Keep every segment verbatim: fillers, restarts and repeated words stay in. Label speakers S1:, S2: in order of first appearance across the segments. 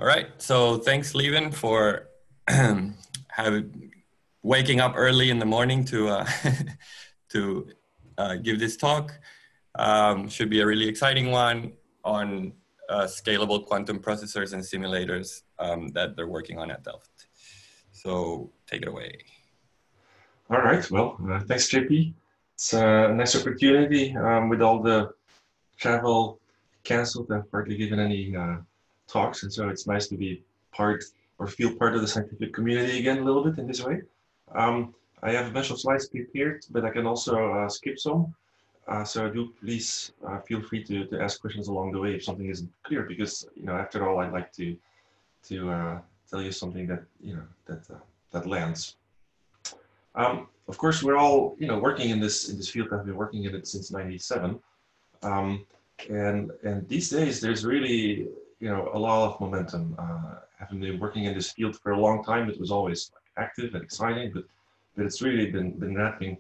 S1: All right. So thanks, Levin, for having waking up early in the morning to uh, to uh, give this talk. Um, should be a really exciting one on uh, scalable quantum processors and simulators um, that they're working on at Delft. So take it away.
S2: All right. Well, uh, thanks, J P. It's a nice opportunity um, with all the travel canceled. I've hardly given any uh, talks, and so it's nice to be part or feel part of the scientific community again a little bit in this way. Um, I have a bunch of slides prepared, but I can also uh, skip some. Uh, so do please uh, feel free to, to ask questions along the way if something isn't clear, because you know after all I'd like to to uh, tell you something that you know that uh, that lands. Um, of course, we're all you know working in this in this field. I've been working in it since ninety-seven. Um, and and these days, there's really you know a lot of momentum. Uh, having been working in this field for a long time, it was always like, active and exciting, but but it's really been been ramping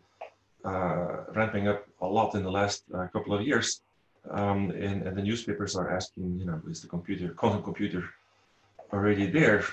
S2: uh, ramping up a lot in the last uh, couple of years. Um, and, and the newspapers are asking, you know, is the computer quantum computer already there?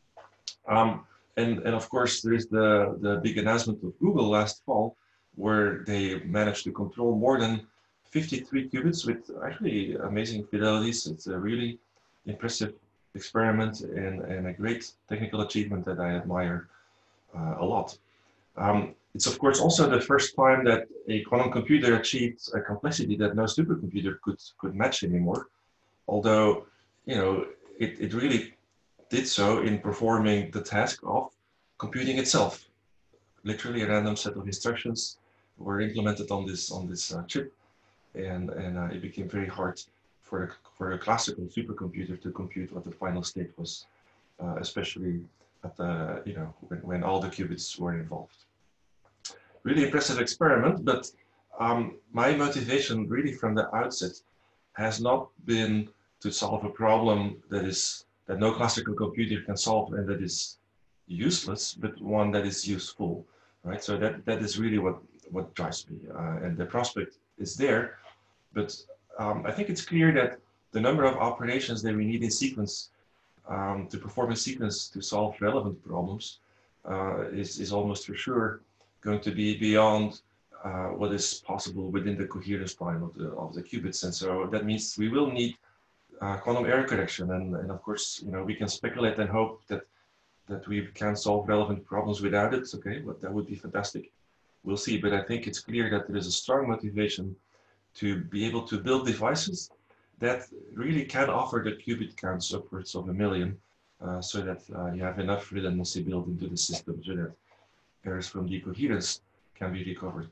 S2: Um, and and of course, there is the the big announcement of Google last fall, where they managed to control more than fifty-three qubits with actually amazing fidelities. It's a really impressive experiment and, and a great technical achievement that I admire uh, a lot. Um, it's of course also the first time that a quantum computer achieved a complexity that no supercomputer could could match anymore. Although, you know, it, it really did so in performing the task of computing itself. Literally a random set of instructions were implemented on this on this uh, chip, and and uh, it became very hard for a, for a classical supercomputer to compute what the final state was, uh, especially at the you know when, when all the qubits were involved. Really impressive experiment, but um, my motivation really from the outset has not been to solve a problem that is that no classical computer can solve and that is useless, but one that is useful, right? So that that is really what what drives me, uh, and the prospect is there, but um, I think it's clear that the number of operations that we need in sequence um, to perform a sequence to solve relevant problems uh, is is almost for sure going to be beyond uh, what is possible within the coherence time of the of the qubits, and so that means we will need uh, quantum error correction, and, and of course, you know, we can speculate and hope that that we can solve relevant problems without it. Okay, but that would be fantastic. We'll see, but I think it's clear that there is a strong motivation to be able to build devices that really can offer the qubit counts upwards of a million, uh, so that uh, you have enough redundancy built into the system so that errors from decoherence can be recovered.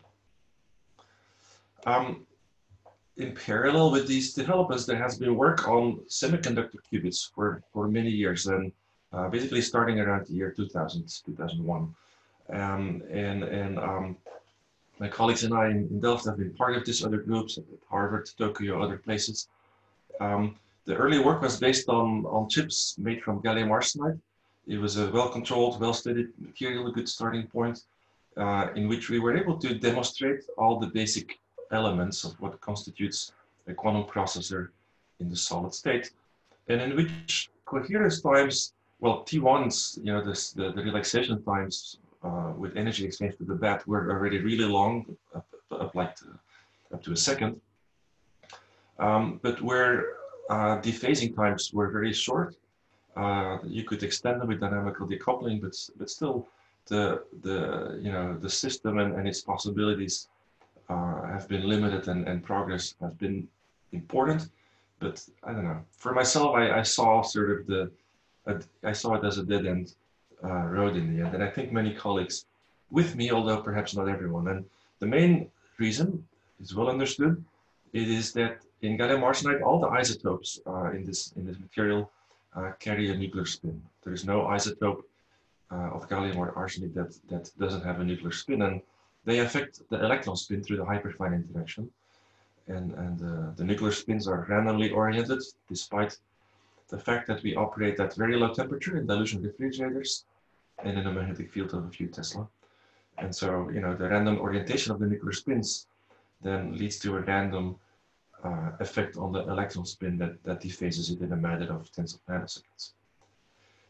S2: Um, in parallel with these developments, there has been work on semiconductor qubits for, for many years, and uh, basically starting around the year two thousand, two thousand one. Um, and and um, my colleagues and I in, in Delft have been part of this, other groups at Harvard, Tokyo, other places. Um, the early work was based on, on chips made from gallium arsenide. It was a well-controlled, well-studied material, a good starting point, uh, in which we were able to demonstrate all the basic elements of what constitutes a quantum processor in the solid state, and in which coherence times, well, T ones, you know, this, the, the relaxation times uh, with energy exchange to the back were already really long, up, up like to, up to a second, um, but where uh, dephasing times were very short. Uh, you could extend them with dynamical decoupling, but but still, the the you know the system and, and its possibilities uh, have been limited, and, and progress has been important. But I don't know. For myself, I, I saw sort of the uh, I saw it as a dead end uh, road in the end, and I think many colleagues with me, although perhaps not everyone. And the main reason is well understood. It is that in gallium arsenide, all the isotopes uh, in this in this material uh, carry a nuclear spin. There is no isotope uh, of gallium or arsenic that that doesn't have a nuclear spin, and they affect the electron spin through the hyperfine interaction. And and uh, the nuclear spins are randomly oriented, despite the fact that we operate at very low temperature in dilution refrigerators and in a magnetic field of a few Tesla. And so, you know, the random orientation of the nuclear spins then leads to a random uh, effect on the electron spin that, that dephases it in a matter of tens of nanoseconds.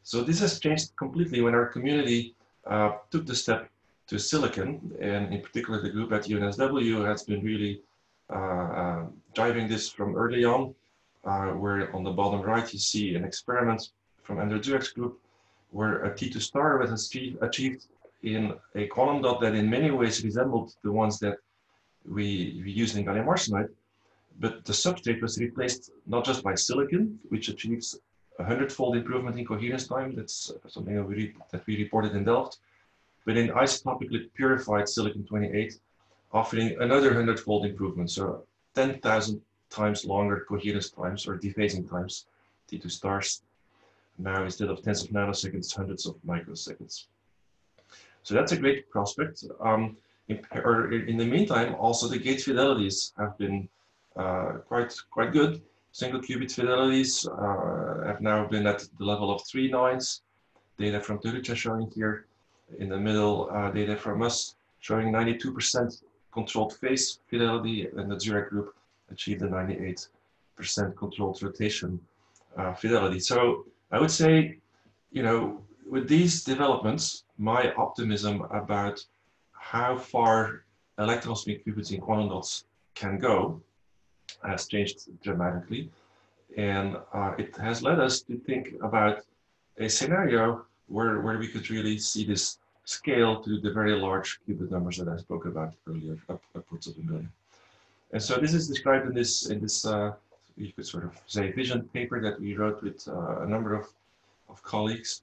S2: So this has changed completely when our community uh, took the step to silicon, and in particular the group at U N S W has been really uh, uh, driving this from early on, uh, where on the bottom right you see an experiment from Andrew Durek's group, where a T two star was achieved in a quantum dot that in many ways resembled the ones that we, we used in gallium arsenide, but the substrate was replaced not just by silicon, which achieves a hundredfold improvement in coherence time. That's something that we, that we reported in Delft, but in isotopically purified silicon twenty-eight, offering another hundredfold improvement. So ten thousand times longer coherence times or dephasing times, T two stars. Now, instead of tens of nanoseconds, hundreds of microseconds. So that's a great prospect. Um, in, or in the meantime, also the gate fidelities have been uh, quite quite good. Single qubit fidelities uh, have now been at the level of three nines. Data from Turucha showing here. In the middle, uh, data from us showing ninety-two percent controlled phase fidelity, and the Durek group achieved a ninety-eight percent controlled rotation uh, fidelity. So I would say, you know, with these developments, my optimism about how far electron spin qubits in quantum dots can go has changed dramatically. And uh, it has led us to think about a scenario where, where we could really see this scale to the very large qubit numbers that I spoke about earlier, up, upwards of a million. And so this is described in this, in this uh, you could sort of say, vision paper that we wrote with uh, a number of, of colleagues,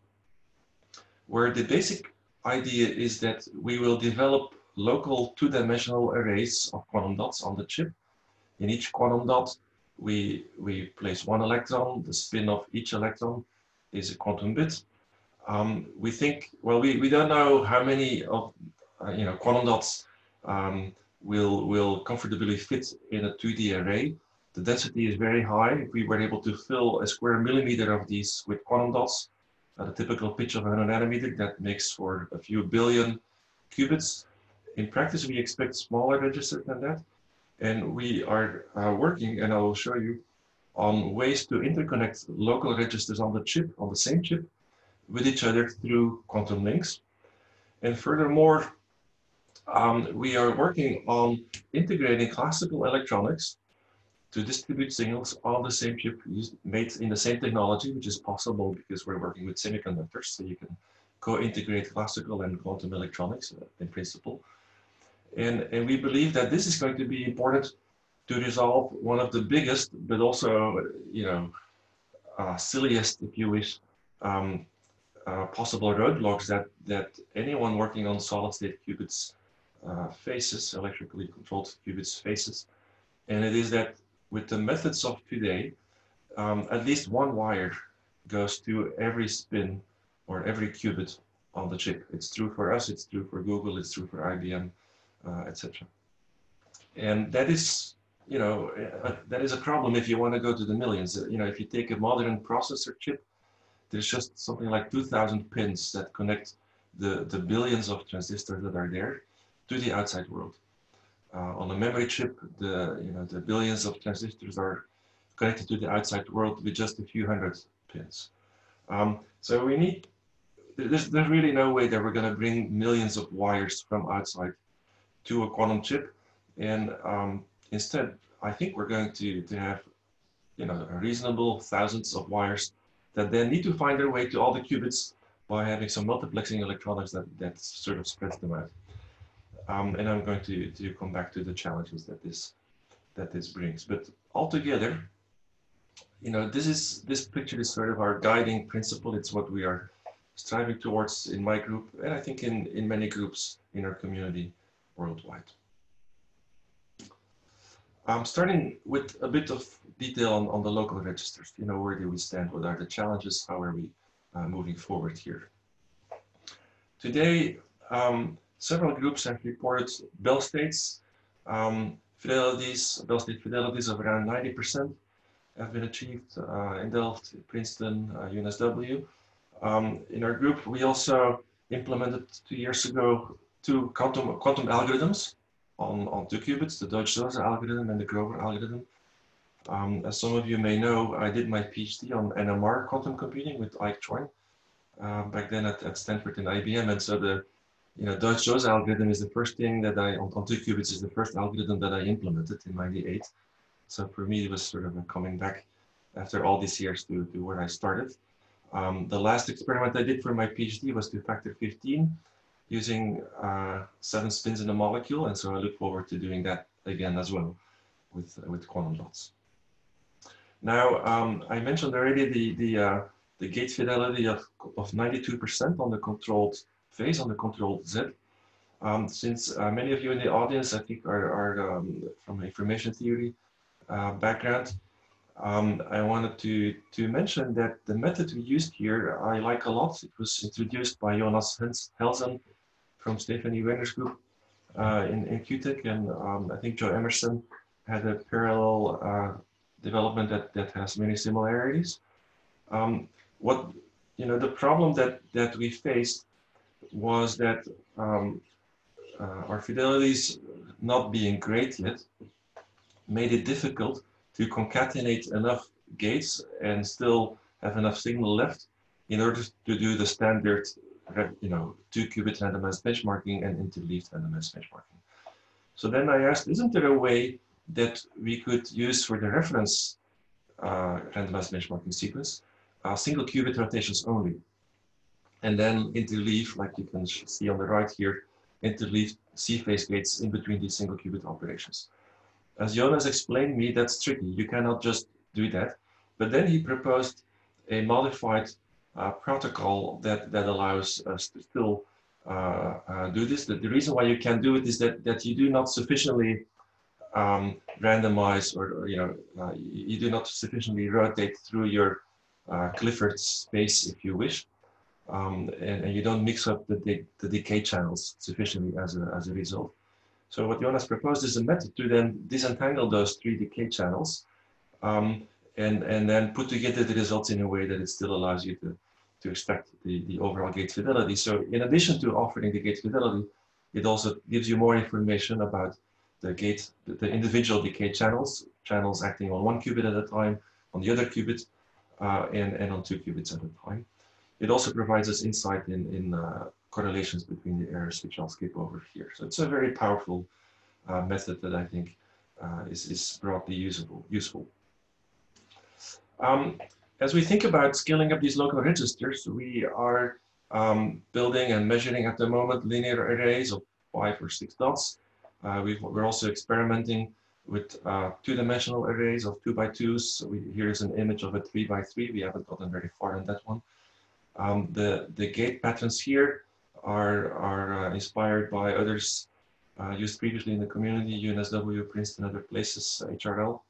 S2: where the basic idea is that we will develop local two-dimensional arrays of quantum dots on the chip. In each quantum dot, we, we place one electron. The spin of each electron is a quantum bit. Um, we think, well, we, we don't know how many of, uh, you know, quantum dots um, will, will comfortably fit in a two D array. The density is very high. If we were able to fill a square millimeter of these with quantum dots at a typical pitch of one hundred nanometer, that makes for a few billion qubits. In practice, we expect smaller registers than that. And we are uh, working, and I will show you, on ways to interconnect local registers on the chip, on the same chip, with each other through quantum links. And furthermore, um, we are working on integrating classical electronics to distribute signals on the same chip used, made in the same technology, which is possible because we're working with semiconductors, so you can co-integrate classical and quantum electronics uh, in principle. And, and we believe that this is going to be important to resolve one of the biggest, but also, you know, uh, silliest, if you wish, um, uh, possible roadblocks that, that anyone working on solid-state qubits uh, faces, electrically controlled qubits faces. And it is that with the methods of today, um, at least one wire goes to every spin or every qubit on the chip. It's true for us, it's true for Google, it's true for I B M, uh, et cetera. And that is, you know, uh, that is a problem if you want to go to the millions. You know, if you take a modern processor chip, there's just something like two thousand pins that connect the, the billions of transistors that are there to the outside world. Uh, on a memory chip, the, you know, the billions of transistors are connected to the outside world with just a few hundred pins. Um, so we need, there's, there's really no way that we're going to bring millions of wires from outside to a quantum chip. And um, instead, I think we're going to, to have, you know, a reasonable thousands of wires that then need to find their way to all the qubits by having some multiplexing electronics that, that sort of spreads them out. Um, and I'm going to, to come back to the challenges that this, that this brings. But altogether, you know, this is, this picture is sort of our guiding principle. It's what we are striving towards in my group, and I think in, in many groups in our community worldwide. I'm starting with a bit of detail on, on the local registers. You know, where do we stand? What are the challenges? How are we uh, moving forward here? Today, um, several groups have reported Bell states, um, fidelities, Bell state fidelities of around ninety percent have been achieved uh, in Delft, Princeton, uh, U N S W. Um, in our group, we also implemented two years ago two quantum, quantum algorithms on, on two qubits, the Deutsch-Sosa algorithm and the Grover algorithm. Um, as some of you may know, I did my PhD on N M R quantum computing with Ike Chorn uh, back then at, at Stanford and I B M. And so the you know, Deutsch-Jose algorithm is the first thing that I, on, on two qubits, is the first algorithm that I implemented in ninety-eight. So for me, it was sort of a coming back after all these years to, to where I started. Um, the last experiment I did for my PhD was two factor fifteen using uh, seven spins in a molecule. And so I look forward to doing that again as well with, uh, with quantum dots. Now, um, I mentioned already the, the, uh, the gate fidelity of, of ninety-two percent on the controlled phase, on the controlled Z. Um, since uh, many of you in the audience, I think, are, are um, from information theory uh, background, um, I wanted to, to mention that the method we used here, I like a lot. It was introduced by Jonas Helsen from Stephanie Wenner's group uh, in, in Q Tech, and um, I think Joe Emerson had a parallel uh, development that, that has many similarities. Um, what, you know, the problem that, that we faced was that um, uh, our fidelities not being great yet made it difficult to concatenate enough gates and still have enough signal left in order to do the standard, you know, two qubit randomized benchmarking and interleaved randomized benchmarking. So then I asked, isn't there a way that we could use for the reference uh, randomized benchmarking sequence, uh, single qubit rotations only, and then interleave, like you can see on the right here, interleave C-phase gates in between these single qubit operations. As Jonas explained me, that's tricky. You cannot just do that. But then he proposed a modified uh, protocol that, that allows us to still uh, uh, do this. The, the reason why you can do it is that, that you do not sufficiently um, randomize or, or, you know, uh, you do not sufficiently rotate through your uh, Clifford space, if you wish. Um, and, and you don't mix up the, de the decay channels sufficiently as a, as a result. So what Jonas proposed is a method to then disentangle those three decay channels um, and, and then put together the results in a way that it still allows you to, to extract the, the overall gate fidelity. So in addition to offering the gate fidelity, it also gives you more information about the gate, the, the individual decay channels, channels acting on one qubit at a time, on the other qubit, uh, and, and on two qubits at a time. It also provides us insight in, in uh, correlations between the errors, which I'll skip over here. So it's a very powerful uh, method that I think uh, is, is broadly usable, useful. Um, as we think about scaling up these local registers, we are um, building and measuring at the moment linear arrays of five or six dots. Uh, we've, we're also experimenting with uh, two-dimensional arrays of two by twos. So we, here's an image of a three by three. We haven't gotten very far in that one. Um, the, the gate patterns here are, are uh, inspired by others uh, used previously in the community, U N S W, Princeton, other places, H R L.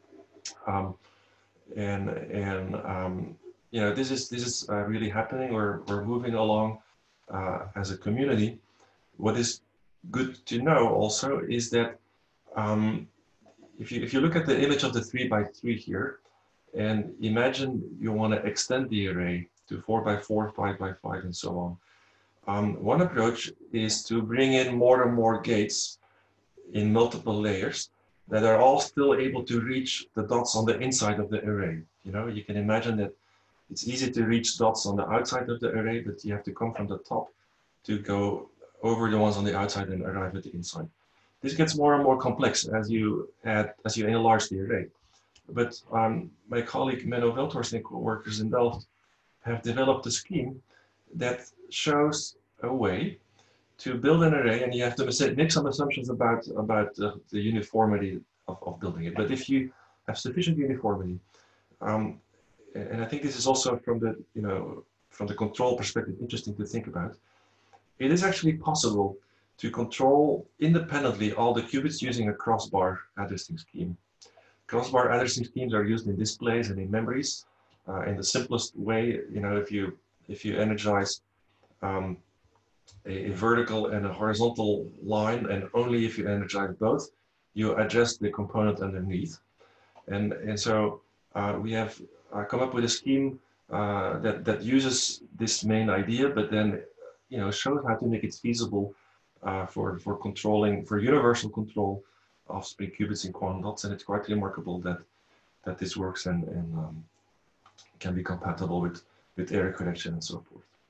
S2: Um, and and um, you know, this is, this is uh, really happening. We're, we're moving along uh, as a community. What is good to know also is that um, if, you, if you look at the image of the three by three here, and imagine you want to extend the array to four by four, five by five, and so on. Um, one approach is to bring in more and more gates in multiple layers that are all still able to reach the dots on the inside of the array. You know, you can imagine that it's easy to reach dots on the outside of the array, but you have to come from the top to go over the ones on the outside and arrive at the inside. This gets more and more complex as you add, as you enlarge the array. But um, my colleague Menno Veldhorst workers in Delft have developed a scheme that shows a way to build an array, and you have to make some assumptions about, about uh, the uniformity of, of building it. But if you have sufficient uniformity, um, and I think this is also from the, you know, from the control perspective, interesting to think about, it is actually possible to control independently all the qubits using a crossbar addressing scheme. Crossbar addressing schemes are used in displays and in memories. Uh, in the simplest way, you know, if you if you energize um, a, a vertical and a horizontal line, and only if you energize both, you address the component underneath. And and so uh, we have uh, come up with a scheme uh, that that uses this main idea, but then you know shows how to make it feasible uh, for for controlling for universal control of spin qubits in quantum dots, and it's quite remarkable that that this works and and um, can be compatible with, with error correction and so forth.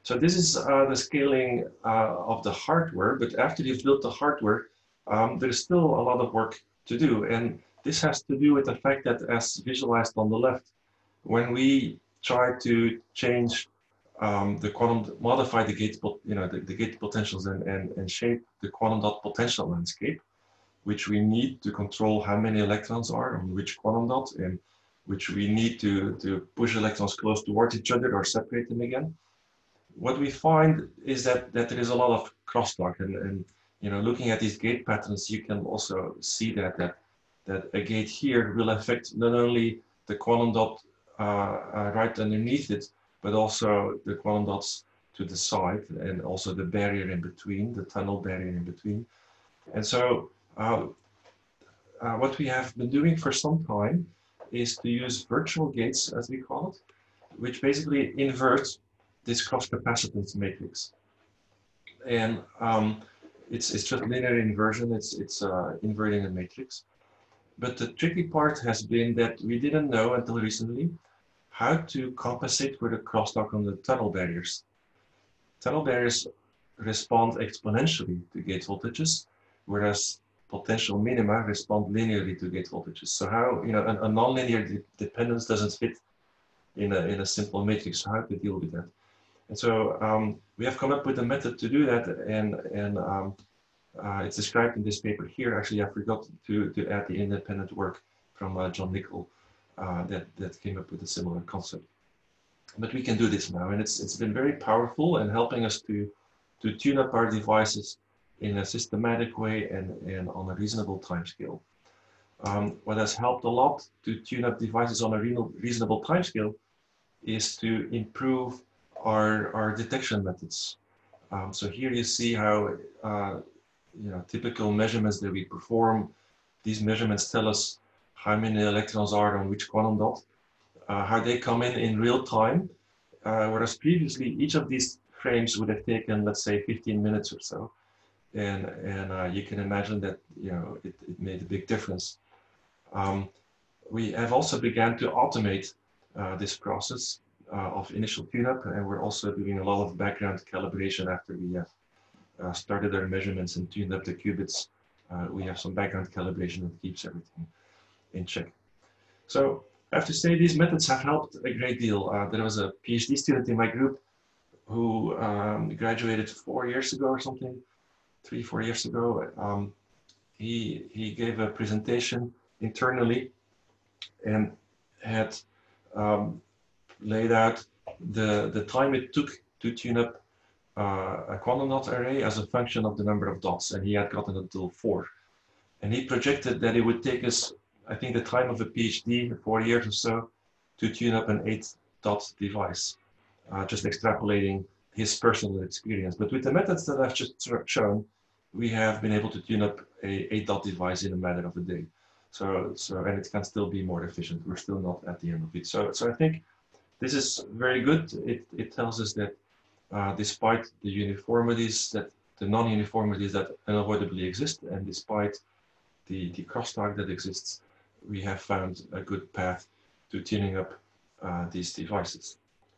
S2: So this is uh, the scaling uh, of the hardware, but after you've built the hardware, um, there's still a lot of work to do. And this has to do with the fact that, as visualized on the left, when we try to change um, the quantum, modify the gate, you know, the, the gate potentials and, and, and shape the quantum dot potential landscape, which we need to control how many electrons are on which quantum dot, and which we need to, to push electrons close towards each other or separate them again. What we find is that, that there is a lot of crosstalk, and, and you know, looking at these gate patterns, you can also see that, that, that a gate here will affect not only the quantum dot uh, uh, right underneath it, but also the quantum dots to the side, and also the barrier in between, the tunnel barrier in between. And so uh, uh, what we have been doing for some time is to use virtual gates, as we call it, which basically invert this cross capacitance matrix. And um, it's, it's just linear inversion, it's, it's uh, inverting a matrix. But the tricky part has been that we didn't know until recently how to compensate for the crosstalk on the tunnel barriers. Tunnel barriers respond exponentially to gate voltages, whereas potential minima respond linearly to gate voltages. So how, you know, a, a nonlinear de dependence doesn't fit in a, in a simple matrix, so how to deal with that? And so um, we have come up with a method to do that, and, and um, uh, it's described in this paper here. Actually, I forgot to, to add the independent work from uh, John Nickel uh, that, that came up with a similar concept. But we can do this now, and it's, it's been very powerful and helping us to, to tune up our devices in a systematic way and, and on a reasonable timescale. Um, what has helped a lot to tune up devices on a reasonable timescale is to improve our, our detection methods. Um, so here you see how uh, you know, typical measurements that we perform. These measurements tell us how many electrons are on which quantum dot, uh, how they come in in real time, uh, whereas previously each of these frames would have taken, let's say, fifteen minutes or so. And, and uh, you can imagine that, you know, it, it made a big difference. Um, we have also began to automate uh, this process uh, of initial tune-up, and we're also doing a lot of background calibration after we have uh, started our measurements and tuned up the qubits. Uh, we have some background calibration that keeps everything in check. So I have to say these methods have helped a great deal. Uh, there was a PhD student in my group who um, graduated four years ago or something, three, four years ago. Um, he, he gave a presentation internally and had um, laid out the, the time it took to tune up uh, a quantum dot array as a function of the number of dots, and he had gotten until four. And he projected that it would take us, I think, the time of a PhD, four years or so, to tune up an eight dot device, uh, just extrapolating his personal experience. But with the methods that I've just shown, we have been able to tune up a eight dot device in a matter of a day. So, so, and it can still be more efficient. We're still not at the end of it. So, so I think this is very good. It, it tells us that uh, despite the uniformities, that the non-uniformities that unavoidably exist, and despite the, the crosstalk that exists, we have found a good path to tuning up uh, these devices.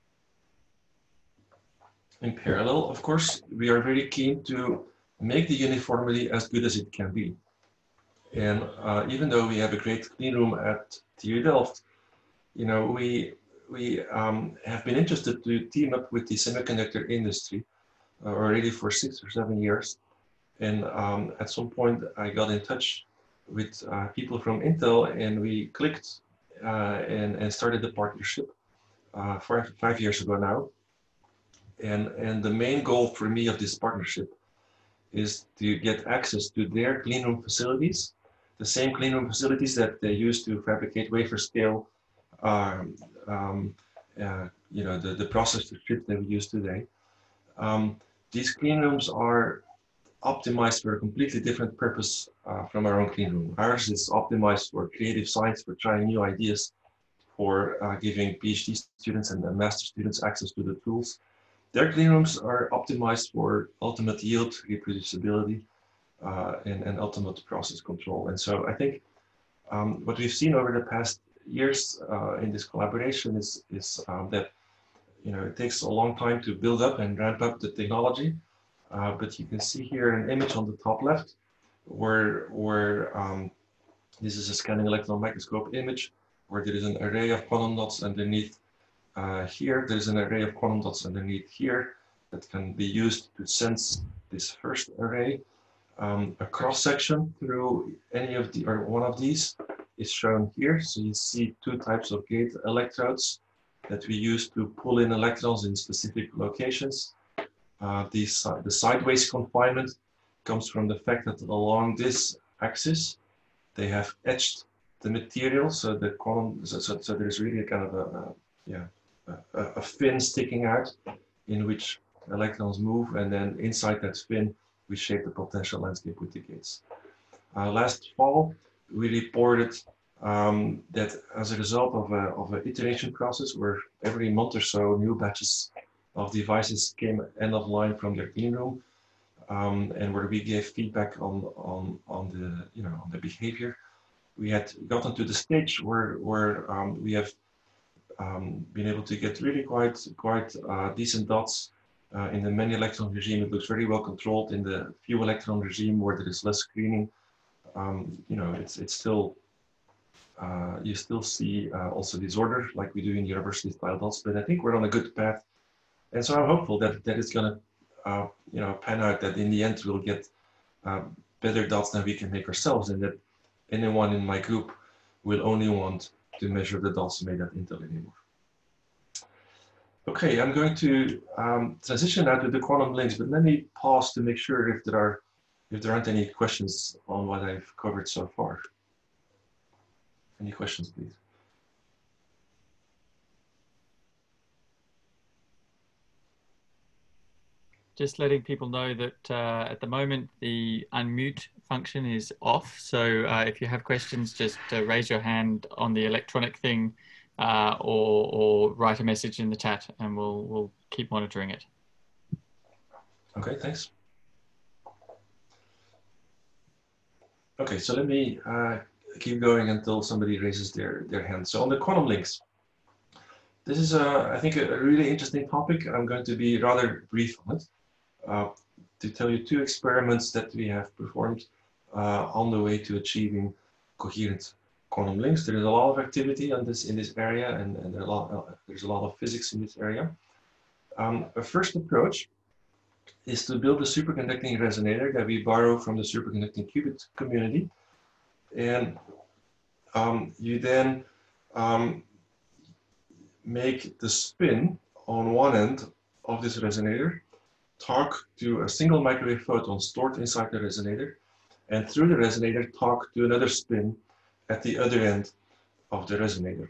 S2: In parallel, of course, we are very keen to make the uniformity as good as it can be. And uh, even though we have a great clean room at T U Delft, you know, we, we um, have been interested to team up with the semiconductor industry uh, already for six or seven years. And um, at some point I got in touch with uh, people from Intel, and we clicked uh, and, and started the partnership uh, five, five years ago now. And, and the main goal for me of this partnership is to get access to their clean room facilities, the same clean room facilities that they use to fabricate wafer scale, um, um, uh, you know, the, the processor chip that we use today. Um, these clean rooms are optimized for a completely different purpose uh, from our own clean room. Ours is optimized for creative science, for trying new ideas, for uh, giving PhD students and, and master students access to the tools. Their clean rooms are optimized for ultimate yield, reproducibility, uh, and, and ultimate process control. And so I think um, what we've seen over the past years uh, in this collaboration is, is um, that you know, it takes a long time to build up and ramp up the technology. Uh, but you can see here an image on the top left where, where um, this is a scanning electron microscope image where there is an array of quantum dots underneath uh, here. There's an array of quantum dots underneath here that can be used to sense this first array. Um, a cross section through any of the, or one of these is shown here. So you see two types of gate electrodes that we use to pull in electrons in specific locations. Uh, these, uh, the sideways confinement comes from the fact that along this axis, they have etched the material. So the quantum, so, so, so there's really a kind of a, a yeah, a, a fin sticking out in which electrons move, and then inside that fin, we shape the potential landscape with the gates. Uh, last fall, we reported um, that as a result of a of an iteration process where every month or so new batches of devices came end of line from their clean room, um, and where we gave feedback on on on the you know on the behavior, we had gotten to the stage where where um, we have um, been able to get really quite quite uh, decent dots. Uh, in the many electron regime, it looks very well controlled. In the few electron regime, where there is less screening, um, you know, it's it's still uh, you still see uh, also disorder like we do in university style dots. But I think we're on a good path, and so I'm hopeful that that it's going to uh, you know pan out. That in the end we'll get uh, better dots than we can make ourselves, and that anyone in my group will only want to measure the dots made at Intel anymore. Okay, I'm going to um, transition now to the quantum links, but let me pause to make sure if there are, if there aren't any questions on what I've covered so far. Any questions, please?
S3: Just letting people know that uh, at the moment the unmute function is off. So uh, if you have questions, just uh, raise your hand on the electronic thing. Uh, or, or write a message in the chat, and we'll we'll keep monitoring it.
S2: Okay, thanks. Okay, so let me uh, keep going until somebody raises their their hand. So on the quantum links, this is a, I think a, a really interesting topic. I'm going to be rather brief on it uh, to tell you two experiments that we have performed uh, on the way to achieving coherent quantum links. There is a lot of activity on this in this area, and, and there are a lot, uh, there's a lot of physics in this area. Um, a first approach is to build a superconducting resonator that we borrow from the superconducting qubit community, and um, you then um, make the spin on one end of this resonator talk to a single microwave photon stored inside the resonator, and through the resonator talk to another spin at the other end of the resonator.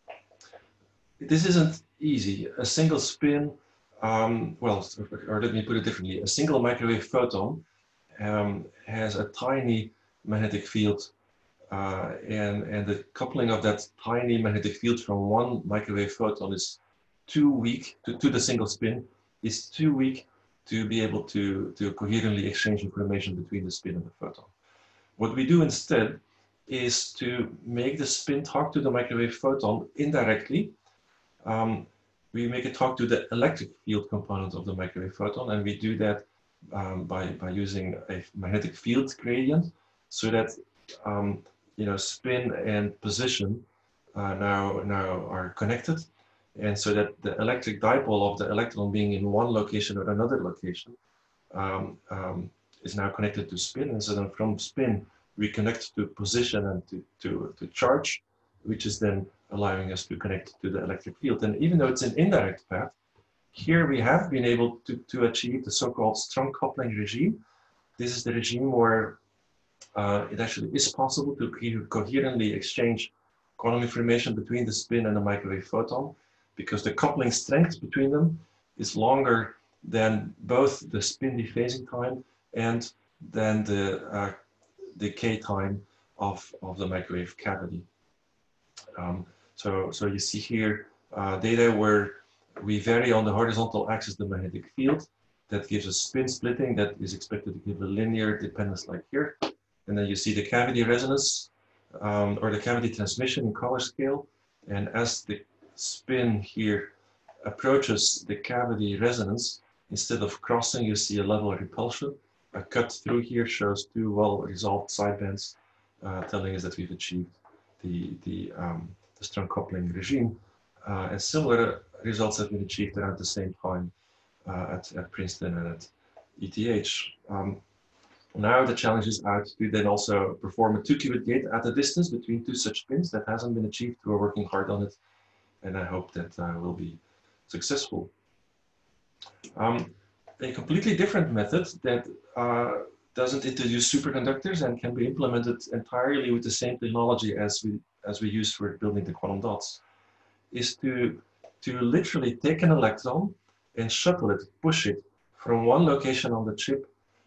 S2: This isn't easy. A single spin, um, well, or let me put it differently, a single microwave photon um, has a tiny magnetic field, uh, and, and the coupling of that tiny magnetic field from one microwave photon is too weak, to, to the single spin, is too weak to be able to, to coherently exchange information between the spin and the photon. What we do instead is to make the spin talk to the microwave photon indirectly. Um, we make it talk to the electric field component of the microwave photon, and we do that um, by, by using a magnetic field gradient, so that um, you know, spin and position uh, now, now are connected, and so that the electric dipole of the electron being in one location or another location um, um, is now connected to spin, and so then from spin we connect to position and to, to, to charge, which is then allowing us to connect to the electric field. And even though it's an indirect path, here we have been able to, to achieve the so-called strong coupling regime. This is the regime where uh, it actually is possible to co coherently exchange quantum information between the spin and the microwave photon, because the coupling strength between them is longer than both the spin dephasing time and then the uh, decay time of, of the microwave cavity. Um, so, so you see here uh, data where we vary on the horizontal axis the magnetic field. That gives a spin splitting that is expected to give a linear dependence like here. And then you see the cavity resonance um, or the cavity transmission in color scale. And as the spin here approaches the cavity resonance, instead of crossing, you see a level repulsion. A cut through here shows two well-resolved sidebands, uh, telling us that we've achieved the, the, um, the strong coupling regime. Uh, and similar results have been achieved around the same time uh, at, at Princeton and at E T H. Um, now the challenge is out to then also perform a two-qubit gate at a distance between two such spins. That hasn't been achieved. We're working hard on it, and I hope that uh, will be successful. Um, a completely different method that uh, doesn't introduce superconductors and can be implemented entirely with the same technology as we as we use for building the quantum dots is to to literally take an electron and shuttle it, push it from one location on the chip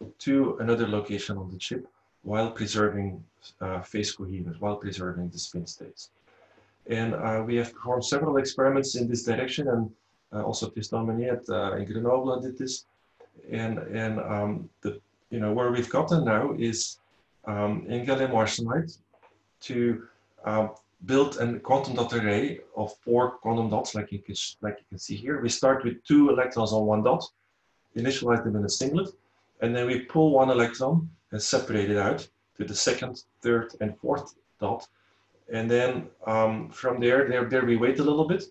S2: to another location on the chip while preserving uh, phase coherence, while preserving the spin states. And uh, we have performed several experiments in this direction, and uh, also Tristan Meunier uh, in Grenoble did this. And, and um, the, you know, where we've gotten now is um, in gallium arsenide to uh, build a quantum dot array of four quantum dots, like you can, like you can see here. We start with two electrons on one dot, initialize them in a singlet, and then we pull one electron and separate it out to the second, third, and fourth dot. And then um, from there, there, there we wait a little bit.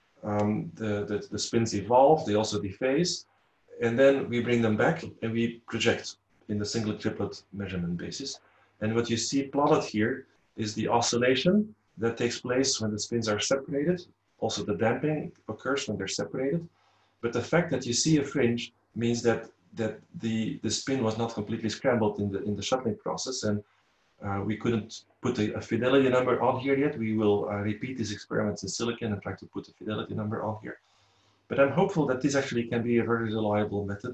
S2: Um, the, the, the spins evolve, they also dephase. And then we bring them back and we project in the singlet triplet measurement basis. And what you see plotted here is the oscillation that takes place when the spins are separated. Also the damping occurs when they're separated. But the fact that you see a fringe means that that the, the spin was not completely scrambled in the in the shuttling process, and uh, we couldn't put a, a fidelity number on here yet. We will uh, repeat these experiments in silicon and try to put a fidelity number on here. But I'm hopeful that this actually can be a very reliable method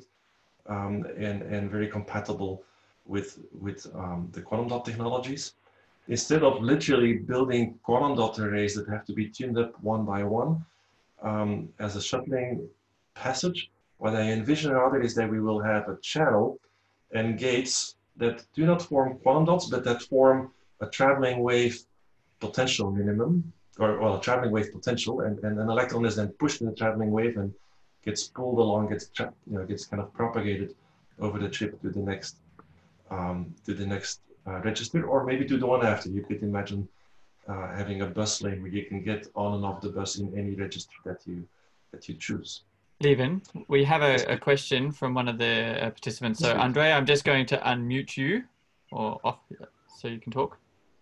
S2: um, and, and very compatible with, with um, the quantum dot technologies. Instead of literally building quantum dot arrays that have to be tuned up one by one um, as a shuttling passage, what I envision rather is that we will have a channel and gates that do not form quantum dots, but that form a traveling wave potential minimum, or well, a traveling wave potential, and, and an electron is then pushed in the traveling wave and gets pulled along, gets you know, gets kind of propagated over the chip to the next um, to the next uh, register, or maybe to the one after. You could imagine uh, having a bus lane where you can get on and off the bus in any register that you that you choose.
S3: Lieven, we have a, a question from one of the uh, participants. So, Andre, I'm just going to unmute you or off so you can talk.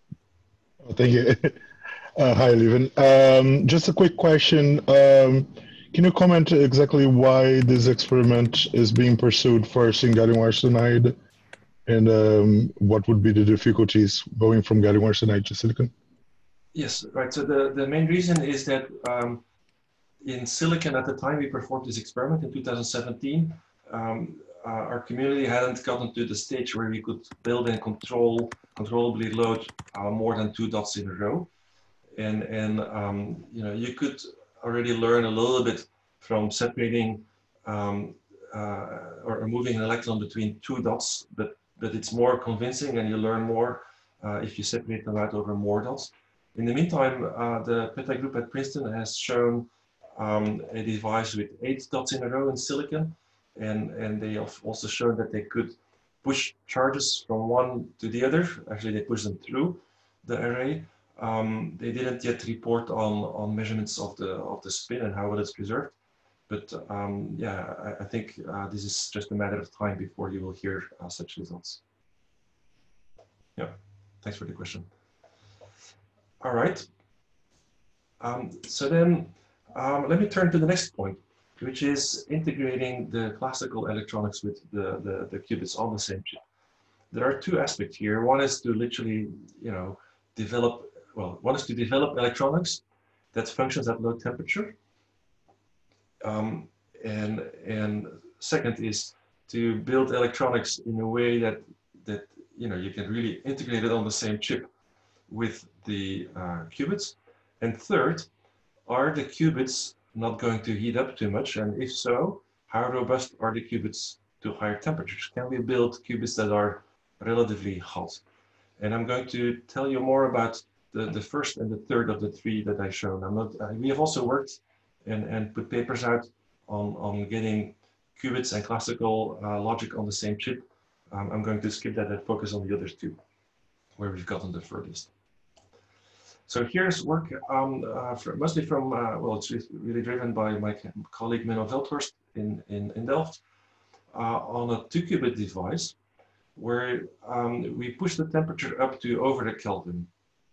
S4: Oh, thank you. Uh, hi, Lieven. Um, just a quick question. Um, can you comment exactly why this experiment is being pursued first in gallium arsenide, and um, what would be the difficulties going from gallium arsenide to silicon?
S2: Yes, right. So the, the main reason is that um, in silicon, at the time we performed this experiment in two thousand seventeen, um, uh, our community hadn't gotten to the stage where we could build and control, controllably load uh, more than two dots in a row. And, and um, you know, you could already learn a little bit from separating um, uh, or moving an electron between two dots, but, but it's more convincing and you learn more uh, if you separate them out over more dots. In the meantime, uh, the PETA group at Princeton has shown Um, a device with eight dots in a row in silicon, and, and they have also shown that they could push charges from one to the other. Actually, they push them through the array. Um, they didn't yet report on, on measurements of the, of the spin and how well it's preserved. But um, yeah, I, I think uh, this is just a matter of time before you will hear uh, such results. Yeah, thanks for the question. All right. Um, so then, Um, let me turn to the next point, which is integrating the classical electronics with the, the, the qubits on the same chip. There are two aspects here. One is to literally, you know, develop, well, one is to develop electronics that functions at low temperature. Um, and, and second is to build electronics in a way that, that, you know, you can really integrate it on the same chip with the uh, qubits. And third, are the qubits not going to heat up too much? And if so, how robust are the qubits to higher temperatures? Can we build qubits that are relatively hot? And I'm going to tell you more about the, the first and the third of the three that I showed. I'm not, uh, we have also worked and, and put papers out on, on getting qubits and classical uh, logic on the same chip. Um, I'm going to skip that and focus on the other two, where we've gotten the furthest. So here's work um, uh, for, mostly from, uh, well, it's really driven by my colleague Menno Veldhorst in, in, in Delft uh, on a two qubit device where um, we push the temperature up to over a Kelvin.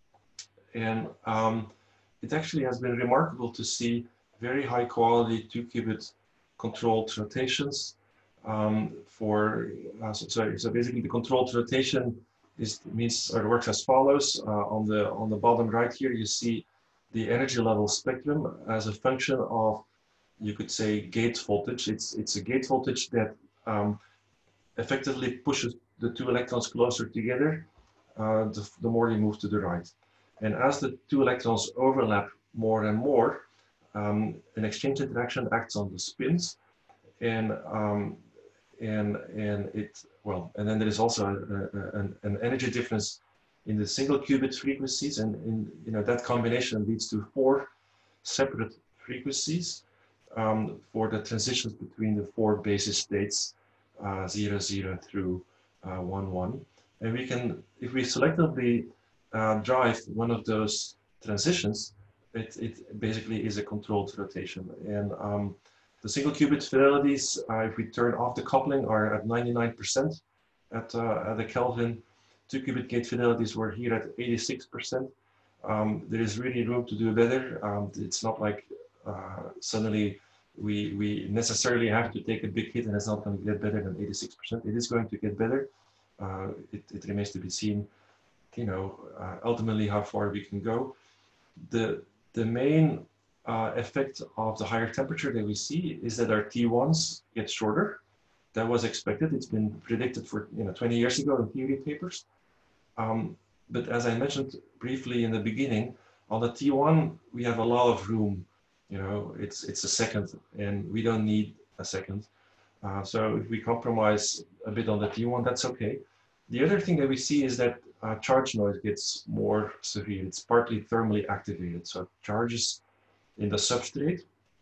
S2: And um, it actually has been remarkable to see very high quality two qubit controlled rotations um, for, uh, so, sorry, so basically the controlled rotation is means or works as follows. Uh, on the on the bottom right here, you see the energy level spectrum as a function of, you could say, gate voltage. It's it's a gate voltage that um, effectively pushes the two electrons closer together. Uh, the, the more they move to the right, and as the two electrons overlap more and more, um, an exchange interaction acts on the spins, and um, and and it well, and then there is also a, a, an, an energy difference in the single qubit frequencies, and in you know that combination leads to four separate frequencies um, for the transitions between the four basis states, uh, zero zero through uh, one one, and we can, if we selectively uh, drive one of those transitions, it it basically is a controlled rotation. And um, the single qubit fidelities, uh, if we turn off the coupling, are at ninety-nine percent at, uh, at the Kelvin. Two qubit gate fidelities were here at eighty-six percent. Um, there is really room to do better. Um, it's not like uh, suddenly we, we necessarily have to take a big hit and it's not going to get better than eighty-six percent. It is going to get better. Uh, it, it remains to be seen, you know, uh, ultimately how far we can go. The, the main Uh, effect of the higher temperature that we see is that our T ones get shorter. That was expected. It's been predicted for you know twenty years ago in theory papers. Um, but as I mentioned briefly in the beginning, on the T one we have a lot of room. You know, it's it's a second, and we don't need a second. Uh, so if we compromise a bit on the T one, that's okay. The other thing that we see is that uh, charge noise gets more severe. It's partly thermally activated, so charges in the substrate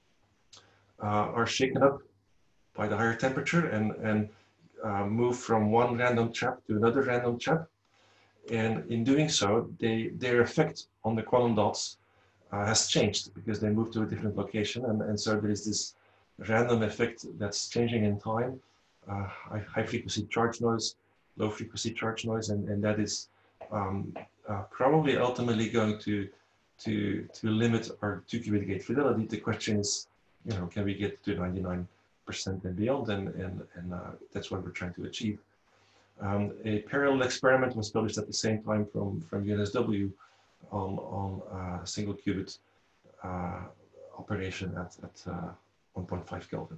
S2: uh, are shaken up by the higher temperature and, and uh, move from one random trap to another random trap. And in doing so, they, their effect on the quantum dots uh, has changed because they move to a different location. And, and so there is this random effect that's changing in time, uh, high, high frequency charge noise, low frequency charge noise, and, and that is um, uh, probably ultimately going to To, to limit our two qubit gate fidelity. The question is, you know, can we get to ninety-nine percent and beyond? And, and, and uh, that's what we're trying to achieve. Um, a parallel experiment was published at the same time from, from U N S W on, on uh, single qubit uh, operation at, at uh, one point five Kelvin.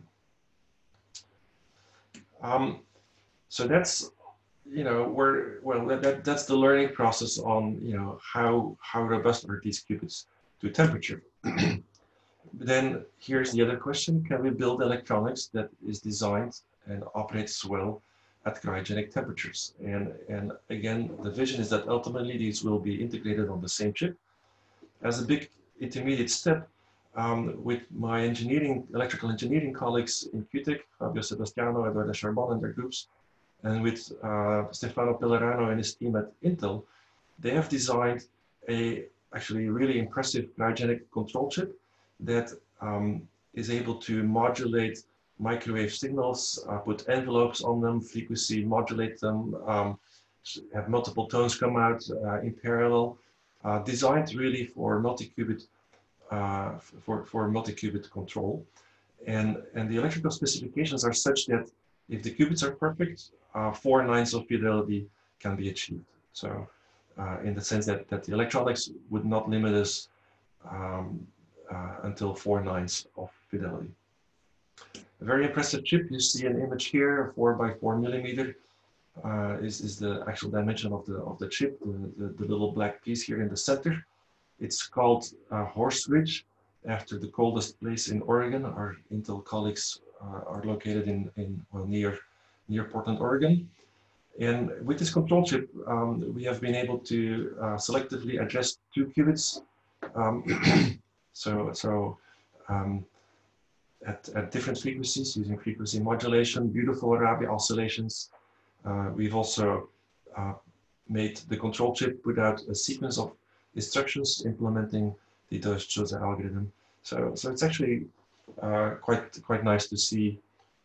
S2: Um, so that's, you know, we're, well, that, that, that's the learning process on, you know, how, how robust are these qubits to temperature. Then here's the other question: can we build electronics that is designed and operates well at cryogenic temperatures? And, and again, the vision is that ultimately these will be integrated on the same chip. As a big intermediate step, um, with my engineering, electrical engineering colleagues in Q Tech, Fabio Sebastiano, Eduardo Charbon and their groups, and with uh, Stefano Pellerano and his team at Intel, they have designed a actually really impressive cryogenic control chip that um, is able to modulate microwave signals, uh, put envelopes on them, frequency modulate them, um, have multiple tones come out uh, in parallel, uh, designed really for multi-qubit uh, for, for multi-qubit control. And, and the electrical specifications are such that if the qubits are perfect, uh, four nines of fidelity can be achieved. So uh, in the sense that, that the electronics would not limit us um, uh, until four nines of fidelity. A very impressive chip. You see an image here, four by four millimeter uh, is, is the actual dimension of the, of the chip, the, the, the little black piece here in the center. It's called uh, Horse Ridge, after the coldest place in Oregon. Our Intel colleagues uh, are located in, in well, near, near Portland, Oregon. And with this control chip, um, we have been able to uh, selectively address two qubits. Um, so so um, at, at different frequencies using frequency modulation, beautiful Arabi oscillations. Uh, we've also uh, made the control chip without a sequence of instructions implementing the Deutsch-Jozsa algorithm. So, so it's actually uh, quite quite nice to see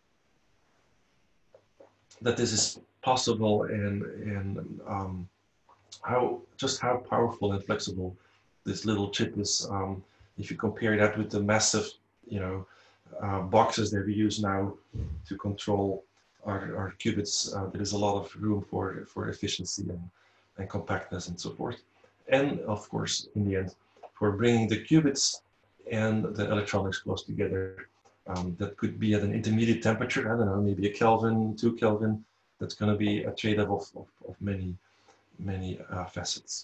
S2: that this is possible, and and um, how just how powerful and flexible this little chip is. Um, if you compare that with the massive, you know, uh, boxes that we use now to control our, our qubits, uh, there is a lot of room for for efficiency and, and compactness and so forth. And of course, in the end, for bringing the qubits and the electronics close together. Um, that could be at an intermediate temperature, I don't know, maybe a Kelvin, two Kelvin. That's going to be a trade-off of, of, of many, many uh, facets.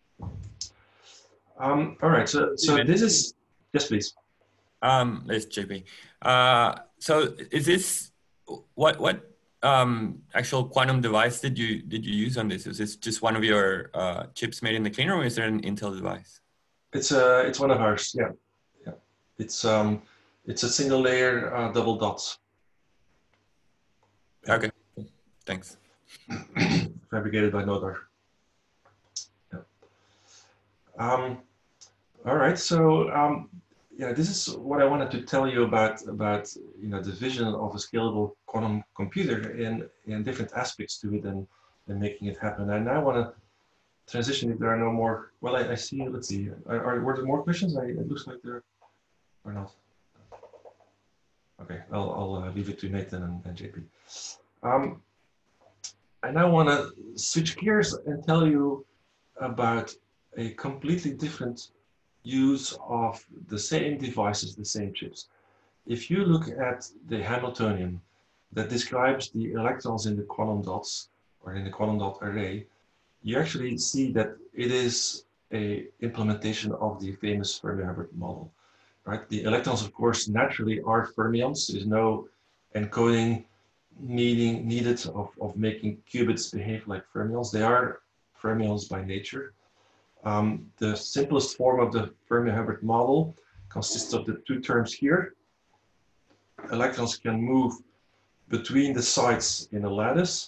S2: Um, all right, so, so this is, yes, please.
S1: Um, it's J P. Uh, so is this, what, what um, actual quantum device did you, did you use on this? Is this just one of your uh, chips made in the clean room, or is there an Intel device?
S2: It's, uh, it's one of ours, yeah. yeah. It's, um, it's a single layer uh, double dots.
S1: Yeah. Okay, thanks.
S2: Fabricated by Nodar. Yeah. Um, all right, so um, yeah, this is what I wanted to tell you about about you know the vision of a scalable quantum computer and and different aspects to it and and making it happen. And I want to transition if there are no more. Well, I, I see. Let's see. Are, are were there more questions? I, it looks like there are not. Okay, I'll I'll uh, leave it to Nathan and, and J P. Um, I now want to switch gears and tell you about a completely different use of the same devices, the same chips. If you look at the Hamiltonian that describes the electrons in the quantum dots or in the quantum dot array, you actually see that it is a implementation of the famous Fermi-Hubbard model, right? The electrons, of course, naturally are fermions. There's no encoding needing needed of, of making qubits behave like fermions. They are fermions by nature. Um, the simplest form of the Fermi-Hubbard model consists of the two terms here. Electrons can move between the sites in a lattice,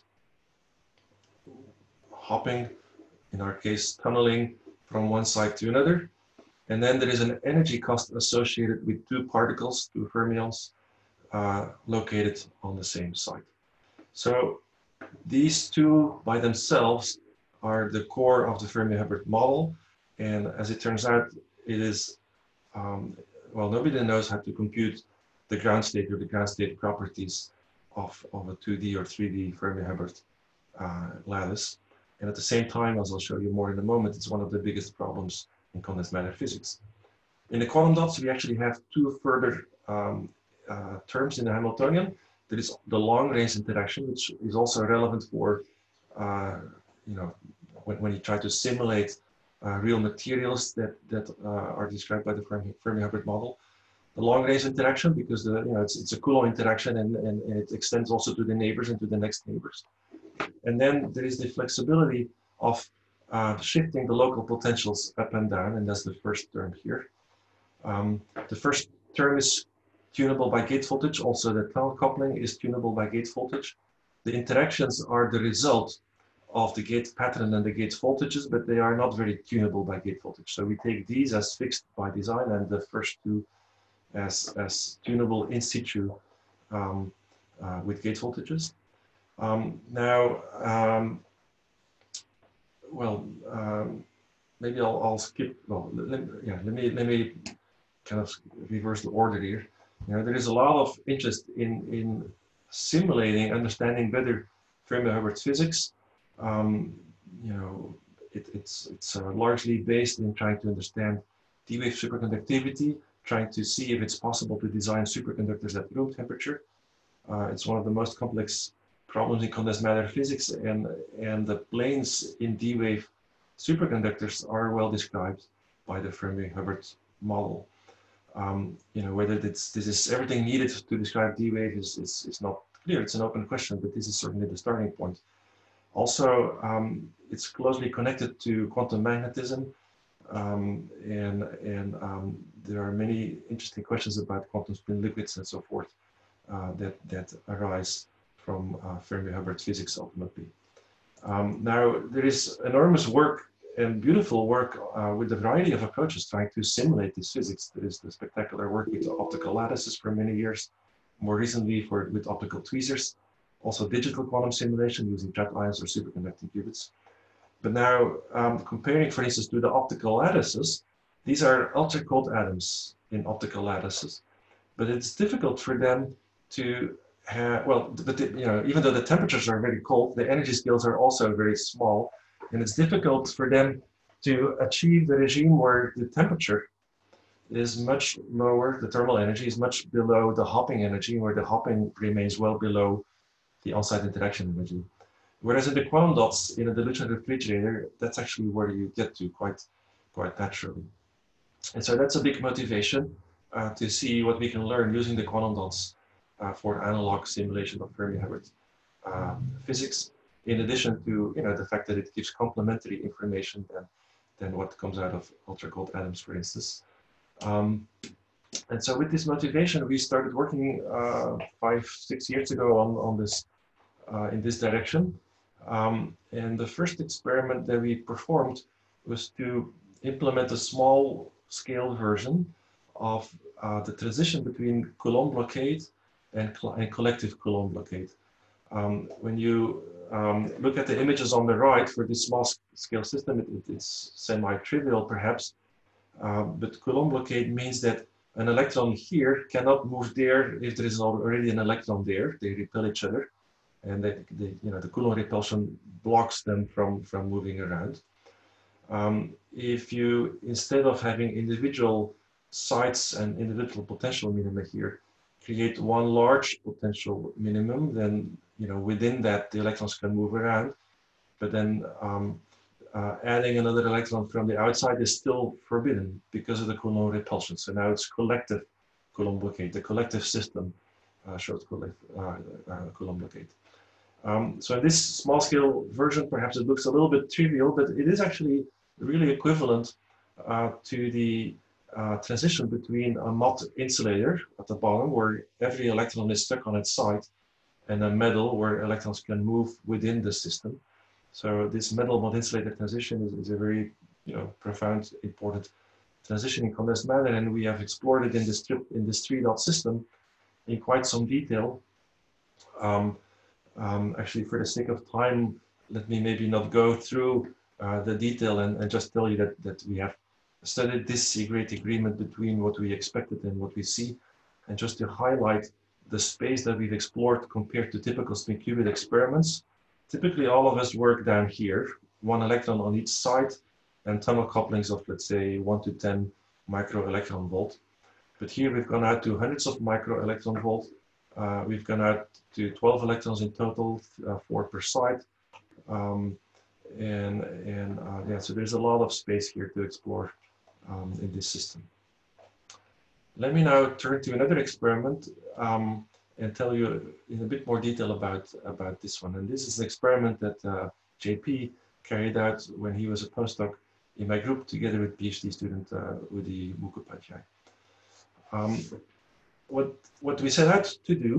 S2: hopping, in our case, tunneling from one side to another. And then there is an energy cost associated with two particles, two fermions, uh, located on the same site. So these two by themselves are the core of the Fermi-Hubbard model. And as it turns out, it is, um, well, nobody knows how to compute the ground state or the ground state properties of, of a two D or three D Fermi-Hubbard uh, lattice. And at the same time, as I'll show you more in a moment, it's one of the biggest problems in condensed matter physics. In the quantum dots, we actually have two further um, uh, terms in the Hamiltonian. There is the long-range interaction, which is also relevant for, uh, you know, when, when you try to simulate uh, real materials that, that uh, are described by the Fermi-Hubbard model. The long-range interaction, because the, you know, it's, it's a Coulomb interaction, and, and, and it extends also to the neighbors and to the next neighbors. And then there is the flexibility of uh, shifting the local potentials up and down, and that's the first term here. Um, the first term is tunable by gate voltage. Also, the tunnel coupling is tunable by gate voltage. The interactions are the result of the gate pattern and the gate voltages, but they are not very tunable by gate voltage. So we take these as fixed by design, and the first two as, as tunable in situ um, uh, with gate voltages. Um, now, um, well, um, maybe I'll, I'll skip. Well, let, yeah, let me let me kind of reverse the order here. You know, there is a lot of interest in in simulating, understanding better Fermi-Hubbard physics. Um, you know, it, it's it's uh, largely based in trying to understand D-wave superconductivity, trying to see if it's possible to design superconductors at room temperature. Uh, it's one of the most complex problems in condensed matter physics, and, and the planes in D-wave superconductors are well described by the Fermi-Hubbard model. Um, you know, whether this, this is everything needed to describe D-wave is, is, is not clear. It's an open question, but this is certainly the starting point. Also, um, it's closely connected to quantum magnetism. Um, and and um, there are many interesting questions about quantum spin liquids and so forth uh, that, that arise from uh, Fermi-Hubbard physics ultimately. Um, now, there is enormous work and beautiful work uh, with a variety of approaches trying to simulate this physics. There is the spectacular work with optical lattices for many years, more recently for with optical tweezers, also digital quantum simulation using jet ions or superconducting qubits. But now, um, comparing, for instance, to the optical lattices, these are ultra cold atoms in optical lattices, but it's difficult for them to have, well, but the, you know, even though the temperatures are very cold, the energy scales are also very small, and it's difficult for them to achieve the regime where the temperature is much lower, the thermal energy is much below the hopping energy, where the hopping remains well below the on-site interaction energy. Whereas in the quantum dots in a dilution refrigerator, that's actually where you get to quite, quite naturally. And so that's a big motivation uh, to see what we can learn using the quantum dots uh, for analog simulation of Fermi-Hubbard um, physics, in addition to you know the fact that it gives complementary information than, than what comes out of ultra-cold atoms, for instance. Um, and so with this motivation, we started working uh, five, six years ago on, on this, uh, in this direction. Um, and the first experiment that we performed was to implement a small scale version of uh, the transition between Coulomb blockade and, and collective Coulomb blockade. Um, when you um, look at the images on the right for this small scale system, it, it's semi-trivial perhaps, uh, but Coulomb blockade means that an electron here cannot move there if there is already an electron there. They repel each other. And they, they, you know, the Coulomb repulsion blocks them from, from moving around. Um, if you, instead of having individual sites and individual potential minima here, create one large potential minimum, then, you know, within that, the electrons can move around. But then um, uh, adding another electron from the outside is still forbidden because of the Coulomb repulsion. So now it's collective Coulomb blockade. The collective system uh, shows collective uh, uh, Coulomb blockade. Um, so in this small scale version, perhaps it looks a little bit trivial, but it is actually really equivalent uh, to the uh, transition between a Mott insulator at the bottom, where every electron is stuck on its side, and a metal where electrons can move within the system. So this metal Mott insulator transition is, is a very you know, profound, important transition in condensed matter, and we have explored it in this, in this three dot system in quite some detail. Um, Um, actually, for the sake of time, let me maybe not go through uh, the detail and, and just tell you that, that we have studied this great agreement between what we expected and what we see. And just to highlight the space that we've explored compared to typical spin qubit experiments, typically all of us work down here, one electron on each side and tunnel couplings of, let's say, one to ten micro electron volt. But here we've gone out to hundreds of micro electron volt. Uh, we've gone out to twelve electrons in total, uh, four per side. Um, and and uh, yeah, so there's a lot of space here to explore um, in this system. Let me now turn to another experiment um, and tell you in a bit more detail about, about this one. And this is an experiment that uh, J P carried out when he was a postdoc in my group together with PhD student uh, Udi Mukhopadhyay. Um, What, what we set out to do,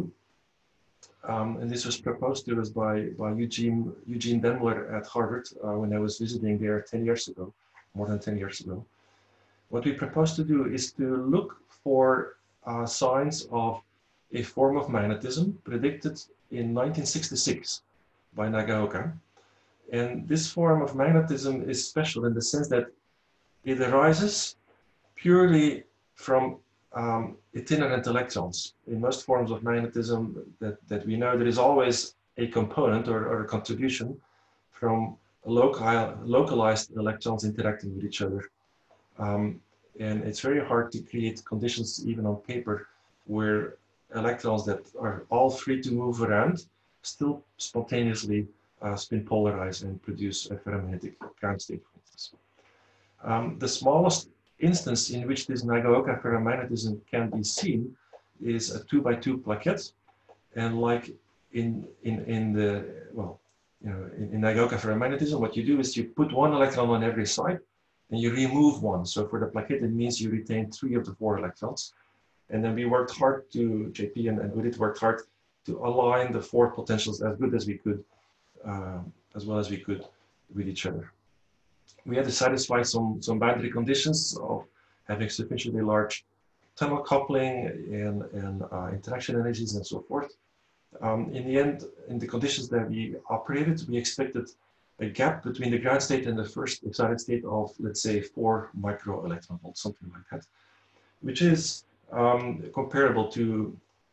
S2: um, and this was proposed to us by, by Eugene, Eugene Demler at Harvard uh, when I was visiting there ten years ago, more than ten years ago. What we proposed to do is to look for uh, signs of a form of magnetism predicted in nineteen sixty-six by Nagaoka. And this form of magnetism is special in the sense that it arises purely from Um, itinerant electrons. In most forms of magnetism that, that we know, there is always a component or, or a contribution from local, localized electrons interacting with each other. Um, and it's very hard to create conditions, even on paper, where electrons that are all free to move around still spontaneously uh, spin polarize and produce a ferromagnetic ground state, for instance. Um, the smallest instance in which this Nagaoka ferromagnetism can be seen is a two by two plaquette. And like in, in, in the, well, you know, in, in Nagaoka ferromagnetism, what you do is you put one electron on every side and you remove one. So for the plaquette, it means you retain three of the four electrons. And then we worked hard to, J P and, and Udit worked hard to align the four potentials as good as we could, uh, as well as we could with each other. We had to satisfy some, some boundary conditions of having sufficiently large tunnel coupling and, and uh, interaction energies and so forth. Um, in the end, in the conditions that we operated, we expected a gap between the ground state and the first excited state of, let's say, four micro electron volts, something like that, which is um, comparable to,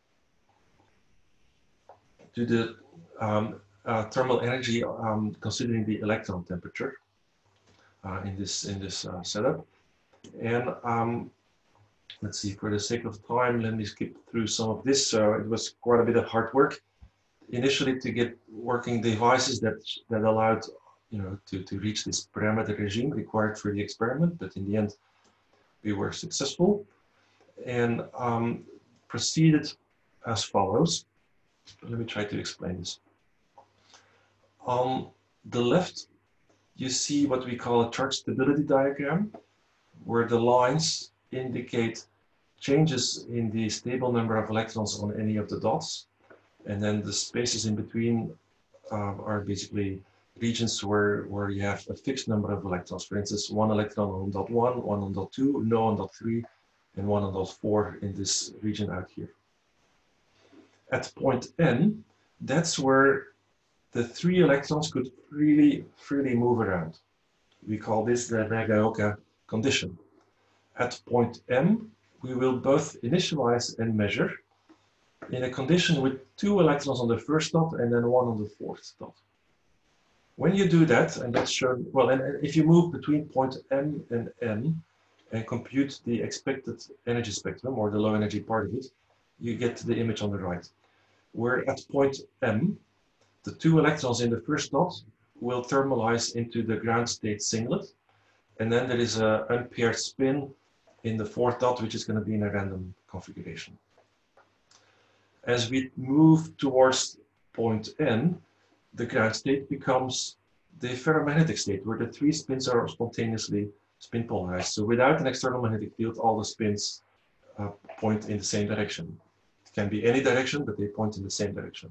S2: to the um, uh, thermal energy um, considering the electron temperature uh, in this, in this uh, setup. And um, let's see, for the sake of time, let me skip through some of this. So it was quite a bit of hard work initially to get working devices that, that allowed, you know, to, to reach this parameter regime required for the experiment. But in the end, we were successful and um, proceeded as follows. Let me try to explain this. On the left, you see what we call a charge stability diagram, where the lines indicate changes in the stable number of electrons on any of the dots. And then the spaces in between um, are basically regions where, where you have a fixed number of electrons. For instance, one electron on dot one, one on dot two, no on dot three, and one on dot four in this region out here. At point N, that's where the three electrons could really freely move around. We call this the Nagaoka condition. At point M, we will both initialize and measure in a condition with two electrons on the first dot and then one on the fourth dot. When you do that, and that's shown, well, and if you move between point M and N and compute the expected energy spectrum or the low energy part of it, you get the image on the right. Where at point M, the two electrons in the first dot will thermalize into the ground state singlet. And then there is an unpaired spin in the fourth dot, which is going to be in a random configuration. As we move towards point N, the ground state becomes the ferromagnetic state, where the three spins are spontaneously spin polarized. So without an external magnetic field, all the spins uh, point in the same direction. It can be any direction, but they point in the same direction.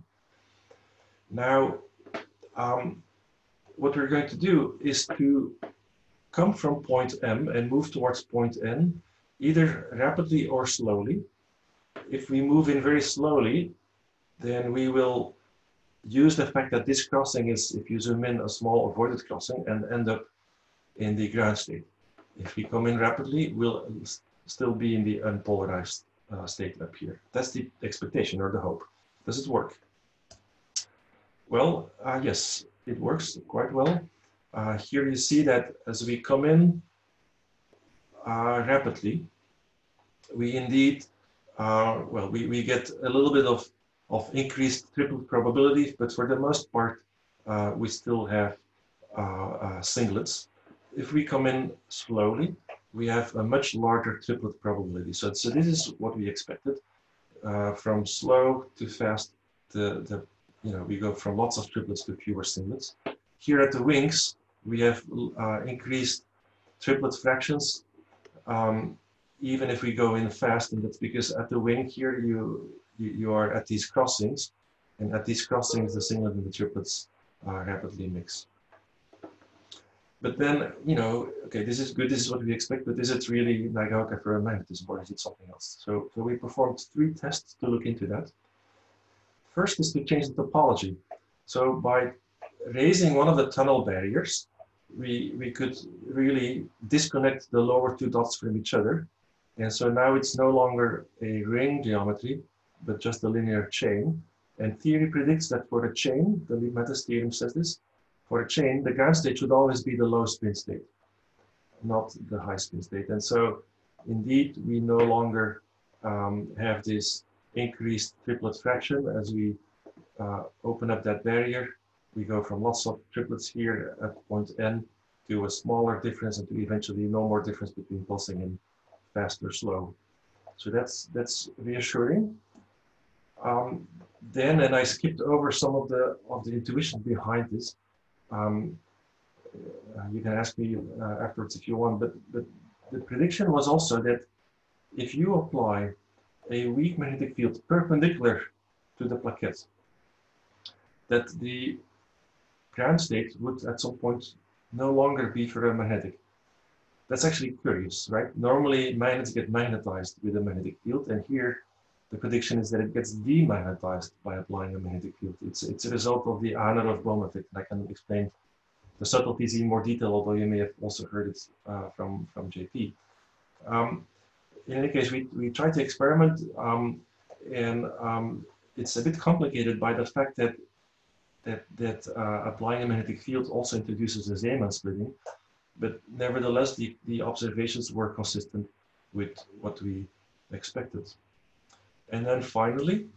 S2: Now, um, what we're going to do is to come from point M and move towards point N, either rapidly or slowly. If we move in very slowly, then we will use the fact that this crossing is, if you zoom in, a small avoided crossing and end up in the ground state. If we come in rapidly, we'll still be in the unpolarized uh, state up here. That's the expectation or the hope. Does it work? Well, uh, yes, it works quite well. Uh, here you see that as we come in uh, rapidly, we indeed, uh, well, we, we get a little bit of, of increased triplet probability, but for the most part, uh, we still have uh, uh, singlets. If we come in slowly, we have a much larger triplet probability. So, so this is what we expected. Uh, from slow to fast, the, the, you know, we go from lots of triplets to fewer singlets. Here at the wings, we have uh, increased triplet fractions, um, even if we go in fast, and that's because at the wing here, you, you, you are at these crossings, and at these crossings, the singlet and the triplets uh, rapidly mix. But then, you know, okay, this is good, this is what we expect, but is it really Nagaoka ferromagnetism, or is it something else? So, so we performed three tests to look into that. First is to change the topology. So by raising one of the tunnel barriers, we, we could really disconnect the lower two dots from each other. And so now it's no longer a ring geometry, but just a linear chain. And theory predicts that for a chain, the Leibniz theorem says this, for a chain, the ground state should always be the low spin state, not the high spin state. And so indeed, we no longer um, have this increased triplet fraction as we uh, open up that barrier. We go from lots of triplets here at point N to a smaller difference and to eventually no more difference between pulsing and fast or slow. So that's, that's reassuring. Um, then, and I skipped over some of the, of the intuition behind this, um, uh, you can ask me uh, afterwards if you want, but, but the prediction was also that if you apply a weak magnetic field perpendicular to the plaquette, that the ground state would at some point no longer be ferromagnetic. That's actually curious, right? Normally magnets get magnetized with a magnetic field, and here the prediction is that it gets demagnetized by applying a magnetic field. It's, it's a result of the Aharonov-Bohm effect, and I can explain the subtleties in more detail, although you may have also heard it uh, from, from J P. Um, in any case, we, we tried to experiment, um, and um, it's a bit complicated by the fact that that, that uh, applying a magnetic field also introduces a Zeeman splitting, but nevertheless, the, the observations were consistent with what we expected. And then finally,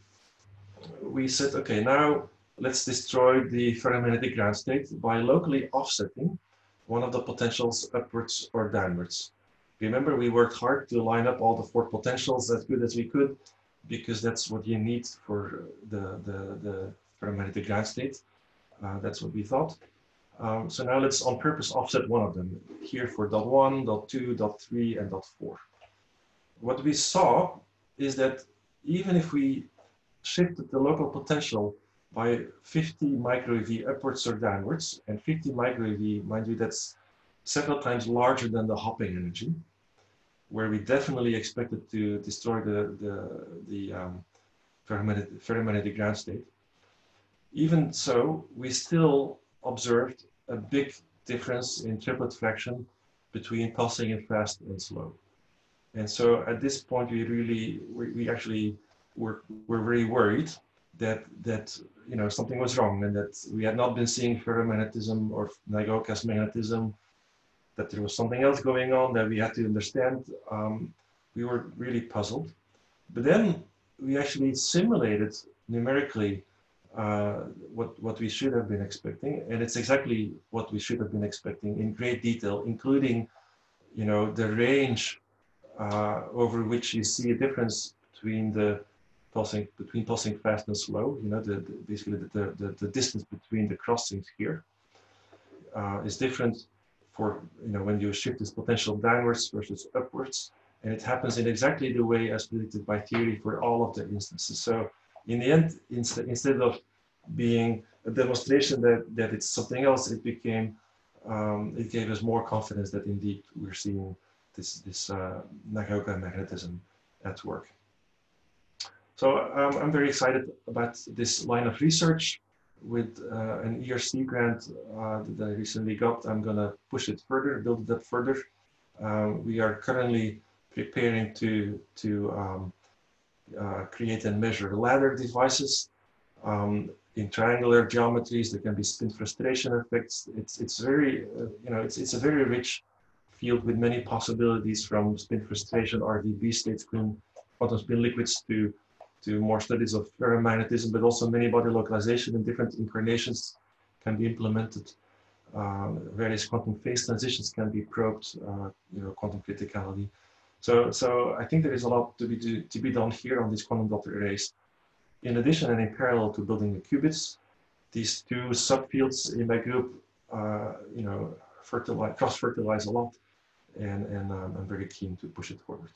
S2: we said, okay, now let's destroy the ferromagnetic ground state by locally offsetting one of the potentials upwards or downwards. Remember, we worked hard to line up all the four potentials as good as we could, because that's what you need for the, the, the ferromagnetic ground state. Uh, that's what we thought. Um, so now let's on purpose offset one of them, here for dot one, dot two, dot three, and dot four. What we saw is that even if we shifted the local potential by fifty micro eV upwards or downwards, and fifty micro eV, mind you, that's several times larger than the hopping energy, where we definitely expected to destroy the, the, the um, ferromagnetic, ferromagnetic ground state. Even so, we still observed a big difference in triplet fraction between pulsing and fast and slow. And so at this point, we really, we, we actually were, were very worried that, that, you know, something was wrong and that we had not been seeing ferromagnetism or Nagoka's magnetism, that there was something else going on that we had to understand. Um, we were really puzzled. But then we actually simulated numerically uh, what, what we should have been expecting. And it's exactly what we should have been expecting in great detail, including, you know, the range uh, over which you see a difference between the pulsing, between pulsing fast and slow, you know, the, the, basically the, the, the distance between the crossings here uh, is different for, you know, when you shift this potential downwards versus upwards. And it happens in exactly the way as predicted by theory for all of the instances. So in the end, instead, instead of being a demonstration that, that it's something else, it became, um, it gave us more confidence that indeed we're seeing this, this uh, Nagoka magnetism at work. So um, I'm very excited about this line of research. With uh, an E R C grant uh, that I recently got, I'm gonna push it further, build it up further. Um, we are currently preparing to, to um, uh, create and measure ladder devices um, in triangular geometries. There can be spin frustration effects. It's, it's very, uh, you know, it's, it's a very rich field with many possibilities, from spin frustration, R D B state spin, quantum spin liquids, to to more studies of ferromagnetism, but also many body localization in different incarnations can be implemented. Uh, various quantum phase transitions can be probed, uh, you know, quantum criticality. So, so I think there is a lot to be, to, to be done here on these quantum dot arrays. In addition, and in parallel to building the qubits, these two subfields in my group, uh, you know, fertilize, cross-fertilize a lot, and, and um, I'm very keen to push it forward.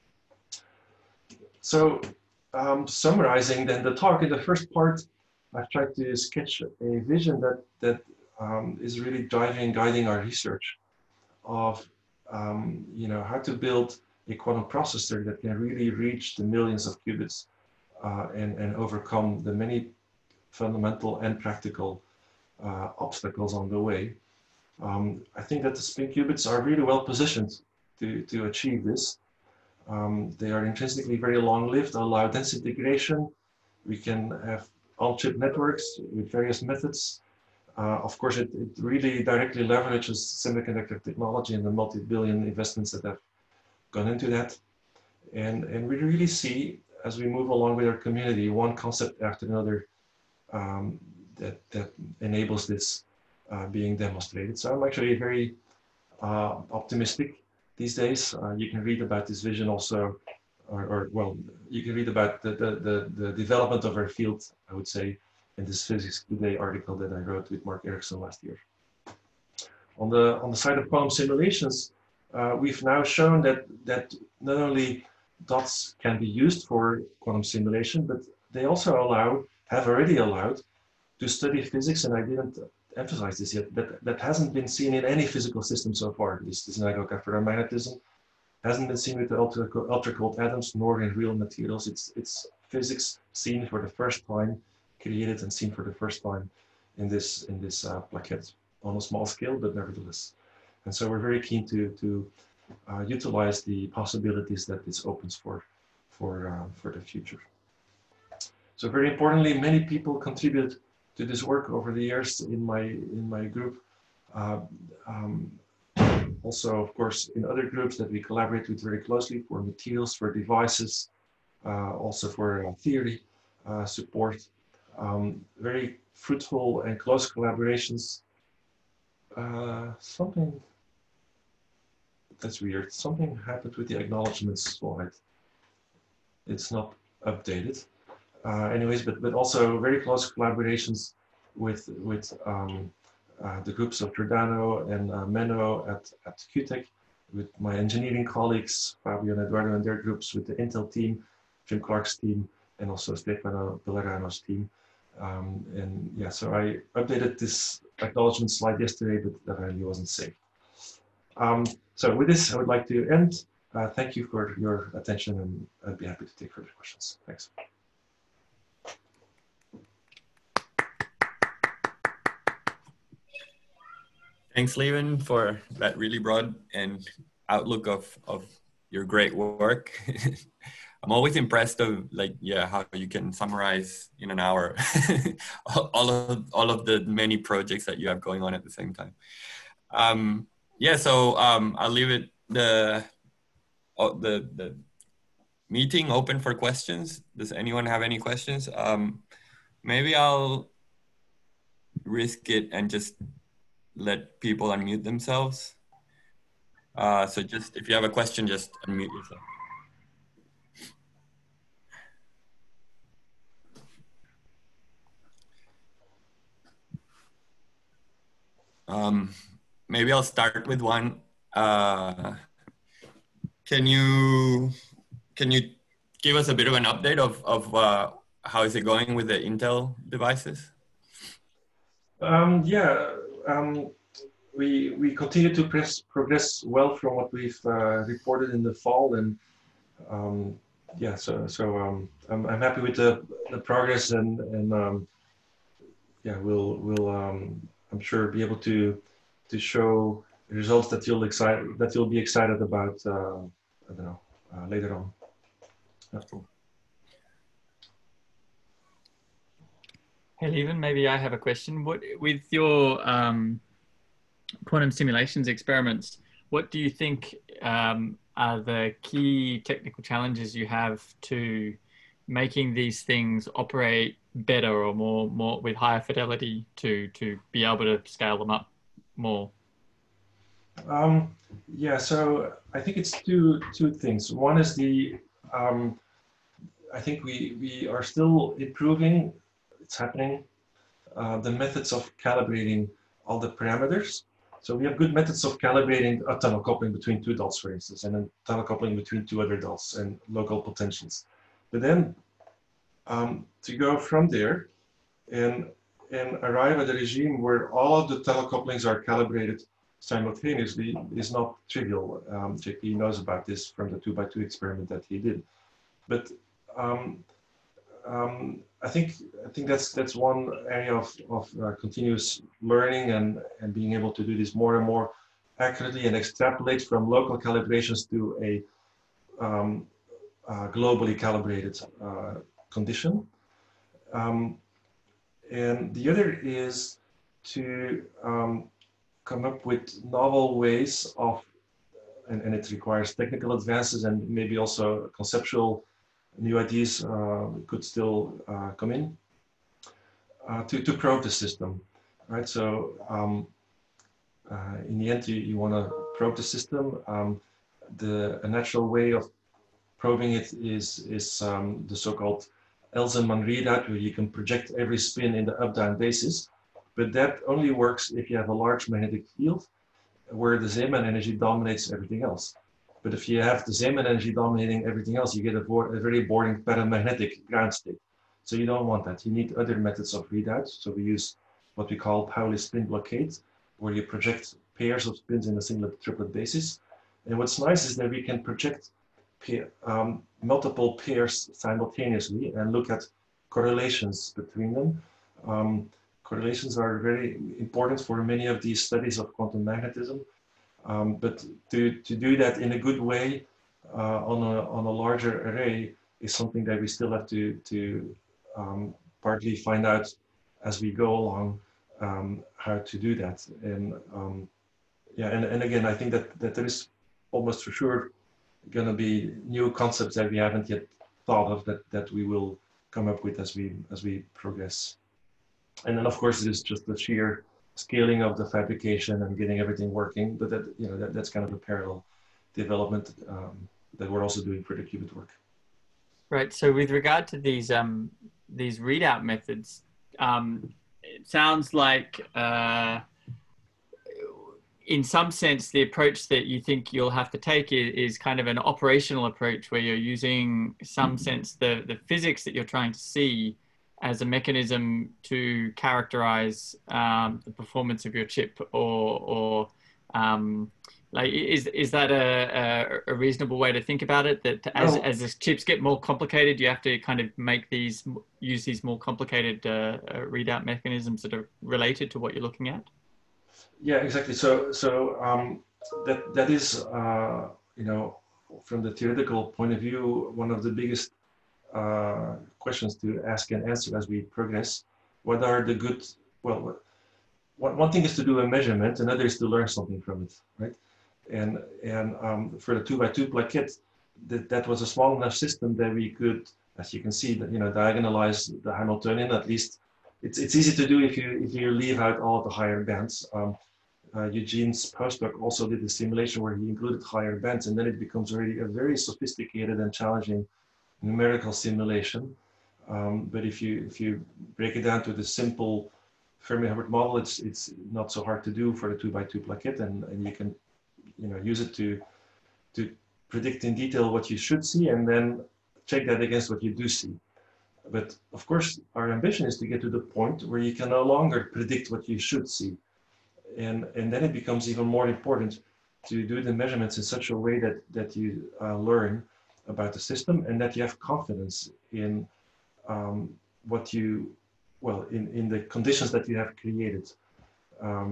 S2: So, Um, summarizing then the talk, in the first part, I've tried to sketch a vision that, that um, is really driving, guiding our research of, um, you know, how to build a quantum processor that can really reach the millions of qubits uh, and, and overcome the many fundamental and practical uh, obstacles on the way. Um, I think that the spin qubits are really well positioned to, to achieve this. Um, they are intrinsically very long-lived, allow dense integration. We can have on-chip networks with various methods. Uh, of course, it, it really directly leverages semiconductor technology and the multi-billion investments that have gone into that. And, and we really see, as we move along with our community, one concept after another um, that, that enables this uh, being demonstrated. So I'm actually very uh, optimistic these days. Uh, you can read about this vision also, or, or well, you can read about the, the, the, the development of our field, I would say, in this Physics Today article that I wrote with Mark Erickson last year. On the, on the side of quantum simulations, uh, we've now shown that, that not only dots can be used for quantum simulation, but they also allow, have already allowed, to study physics, and I didn't emphasize this yet, that, that hasn't been seen in any physical system so far. This, this network of ferromagnetism hasn't been seen with the ultra, ultra cold atoms, nor in real materials. It's, it's physics seen for the first time, created and seen for the first time in this, in this uh, plaquette, on a small scale, but nevertheless. And so we're very keen to, to uh, utilize the possibilities that this opens for, for, uh, for the future. So very importantly, many people contribute to this work over the years in my, in my group. Uh, um, also, of course, in other groups that we collaborate with very closely for materials, for devices, uh, also for uh, theory uh, support. Um, very fruitful and close collaborations. Uh, something that's weird. Something happened with the acknowledgements slide. It's not updated. Uh, anyways, but but also very close collaborations with with um, uh, the groups of Giordano and uh, Menno at at Q Tech, with my engineering colleagues Fabio and Eduardo and their groups, with the Intel team, Jim Clark's team, and also Stefano Pellerano's team. Um, and yeah, so I updated this acknowledgement slide yesterday, but that really wasn't saved. Um, so with this, I would like to end. Uh, thank you for your attention, and I'd be happy to take further questions. Thanks.
S1: Thanks, Lieven, for that really broad and outlook of, of your great work. I'm always impressed of like, yeah, how you can summarize in an hour all of all of the many projects that you have going on at the same time. Um, yeah, so um, I'll leave it the, the the meeting open for questions. Does anyone have any questions? Um, maybe I'll risk it and just let people unmute themselves. Uh, so just if you have a question, just unmute yourself. Um, maybe I'll start with one. Uh, can you can you give us a bit of an update of of uh, how is it going with the Intel devices?
S2: Um, yeah, um, we we continue to press, progress well from what we've uh, reported in the fall, and um, yeah, so so um, I'm I'm happy with the the progress, and and um, yeah, we'll we'll. Um, I'm sure be able to to show results that you'll excited that you'll be excited about. Uh, I don't know uh, later on. That's cool.
S3: Hey, Lieven, maybe I have a question. What with your um, quantum simulations experiments? What do you think um, are the key technical challenges you have to making these things operate better or more, more with higher fidelity to to be able to scale them up more?
S2: Um, yeah, so I think it's two two things. One is the um, I think we we are still improving. It's happening. Uh, the methods of calibrating all the parameters. So we have good methods of calibrating a tunnel coupling between two dots, for instance, and then tunnel coupling between two other dots and local potentials. But then um, to go from there and, and arrive at a regime where all of the tunnel couplings are calibrated simultaneously is not trivial. Um, J P knows about this from the two by two experiment that he did. But um, um, I think I think that's that's one area of, of uh, continuous learning and, and being able to do this more and more accurately and extrapolate from local calibrations to a um, uh, globally calibrated uh, condition. Um, and the other is to um, come up with novel ways of, and, and it requires technical advances and maybe also conceptual new ideas uh, could still uh, come in uh, to, to probe the system, right? So um, uh, in the end, you, you want to probe the system. Um, the a natural way of probing it is, is um, the so-called Elsenman readout, where you can project every spin in the up-down basis. But that only works if you have a large magnetic field. where the Zeeman energy dominates everything else. But if you have the Zeeman energy dominating everything else, you get a, a very boring paramagnetic ground state. So you don't want that. You need other methods of readout. So we use what we call Pauli spin blockade, where you project pairs of spins in a singlet triplet basis. And what's nice is that we can project pair, um, multiple pairs simultaneously and look at correlations between them. Um, correlations are very important for many of these studies of quantum magnetism. Um, but to, to do that in a good way uh, on, a, on a larger array is something that we still have to, to um, partly find out as we go along um, how to do that. And um, yeah, and, and again, I think that, that there is almost for sure going to be new concepts that we haven't yet thought of that, that we will come up with as we, as we progress. And then of course it is just the sheer scaling of the fabrication and getting everything working, but that, you know, that, that's kind of a parallel development um, that we're also doing for the qubit work.
S3: Right. So with regard to these um, these readout methods, um, it sounds like uh, in some sense the approach that you think you'll have to take is, is kind of an operational approach where you're using some sense the the physics that you're trying to see as a mechanism to characterize um, the performance of your chip, or, or um, like, is is that a, a, a reasonable way to think about it? That as
S2: Oh.
S3: as the chips get more complicated, you have to kind of make these, use these more complicated uh, uh, readout mechanisms that are related to what you're looking at?
S2: Yeah, exactly. So, so um, that that is, uh, you know, from the theoretical point of view, one of the biggest uh, questions to ask and answer as we progress. What are the good? Well, one one thing is to do a measurement, another is to learn something from it, right? And and um, for the two by two plaquette, that that was a small enough system that we could, as you can see, that you know, diagonalize the Hamiltonian. At least it's it's easy to do if you if you leave out all of the higher bands. Um, Uh, Eugene's postdoc also did a simulation where he included higher bands, and then it becomes already a very sophisticated and challenging numerical simulation. Um, but if you if you break it down to the simple Fermi-Hubbard model, it's it's not so hard to do for the two by two plaquette, and, and you can you know use it to to predict in detail what you should see, and then check that against what you do see. But of course, our ambition is to get to the point where you can no longer predict what you should see. And, and then it becomes even more important to do the measurements in such a way that, that you uh, learn about the system and that you have confidence in um, what you, well, in, in the conditions that you have created. Um,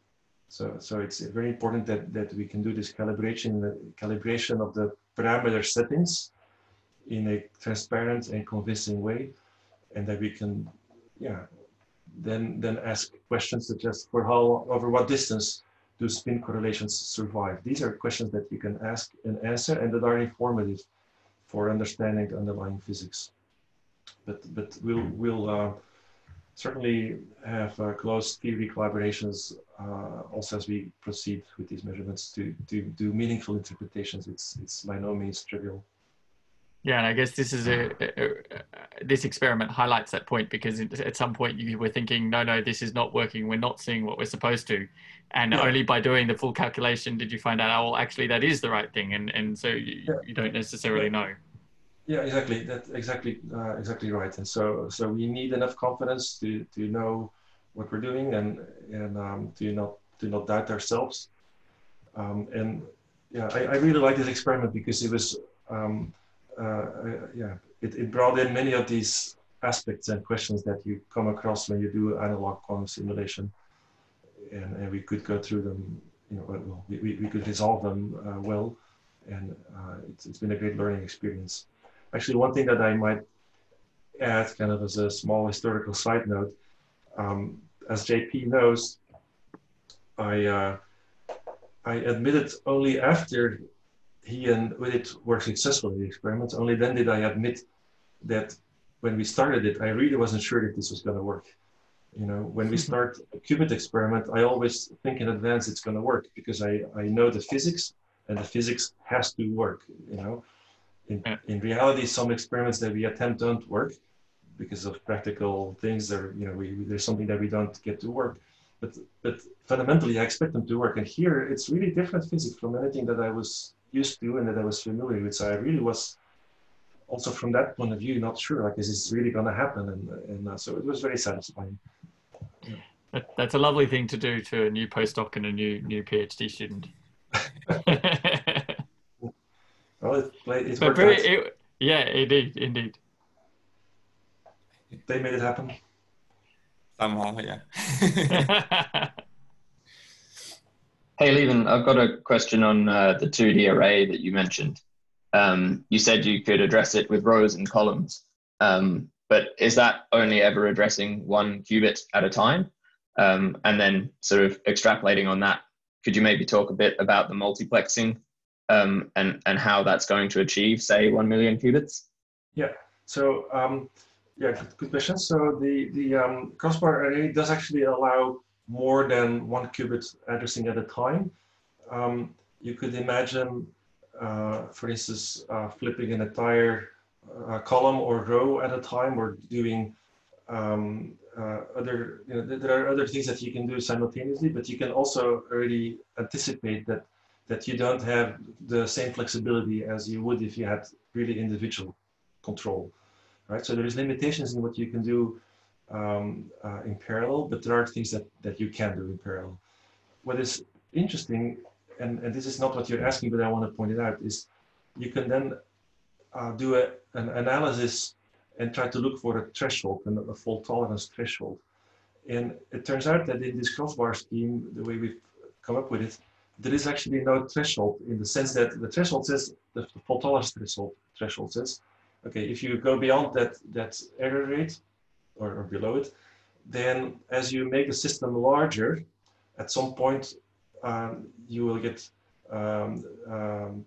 S2: so, so it's very important that, that we can do this calibration, the calibration of the parameter settings in a transparent and convincing way, and that we can, yeah, then then ask questions such as, for how, over what distance do spin correlations survive? These are questions that you can ask and answer, and that are informative for understanding the underlying physics. But but we'll we'll uh, certainly have uh, close theory collaborations uh, also as we proceed with these measurements to to do meaningful interpretations. It's it's by no means trivial.
S3: Yeah, and I guess this is a, a, a this experiment highlights that point, because it, at some point you were thinking, no, no, this is not working. We're not seeing what we're supposed to, and yeah. Only by doing the full calculation did you find out, oh, well, actually that is the right thing, and and so you, yeah. you don't necessarily know.
S2: Yeah, exactly. That's exactly uh, exactly right. And so so we need enough confidence to to know what we're doing, and and um, to not to not doubt ourselves. Um, and yeah, I, I really like this experiment because it was. Um, Uh, yeah, it, it brought in many of these aspects and questions that you come across when you do analog quantum simulation, and, and we could go through them, you know, well, we, we, we could resolve them uh, well, and uh, it's, it's been a great learning experience. Actually, one thing that I might add, kind of as a small historical side note, um, as J P knows, I, uh, I admitted only after he and Udit were successful in the experiments, only then did I admit that when we started it, I really wasn't sure if this was going to work. You know, when we start a qubit experiment, I always think in advance it's going to work, because I, I know the physics, and the physics has to work. You know, in, in reality, some experiments that we attempt don't work because of practical things, or, you know, we, there's something that we don't get to work. but but fundamentally I expect them to work. And here it's really different physics from anything that I was used to and that I was familiar with. So I really was also from that point of view not sure, like, is this really going to happen? And and uh, so it was very satisfying. Yeah.
S3: That, that's a lovely thing to do to a new postdoc and a new new PhD student.
S2: Well, it, it
S3: but
S2: worked
S3: very,
S2: out.
S3: it, yeah, indeed, indeed.
S2: They made it happen.
S1: Somehow, yeah.
S5: Hey, Lieven, I've got a question on uh, the two D array that you mentioned. Um, you said you could address it with rows and columns, um, but is that only ever addressing one qubit at a time? Um, and then sort of extrapolating on that, could you maybe talk a bit about the multiplexing um, and, and how that's going to achieve, say, one million qubits?
S2: Yeah, so um, yeah, good, good question. So the, the um, crossbar array does actually allow more than one qubit addressing at a time. Um, you could imagine, uh, for instance, uh, flipping an entire uh, column or row at a time, or doing um, uh, other, you know, there are other things that you can do simultaneously, but you can also already anticipate that, that you don't have the same flexibility as you would if you had really individual control, right? So there is limitations in what you can do um, uh, in parallel, but there are things that, that you can do in parallel. What is interesting, and, and this is not what you're asking, but I want to point it out, is you can then uh, do a, an analysis and try to look for a threshold, and a fault tolerance threshold. And it turns out that in this crossbar scheme, the way we've come up with it, there is actually no threshold, in the sense that the threshold says, the fault tolerance threshold, threshold says, okay, if you go beyond that, that error rate, or, or below it, then as you make the system larger, at some point um, you will get um, um,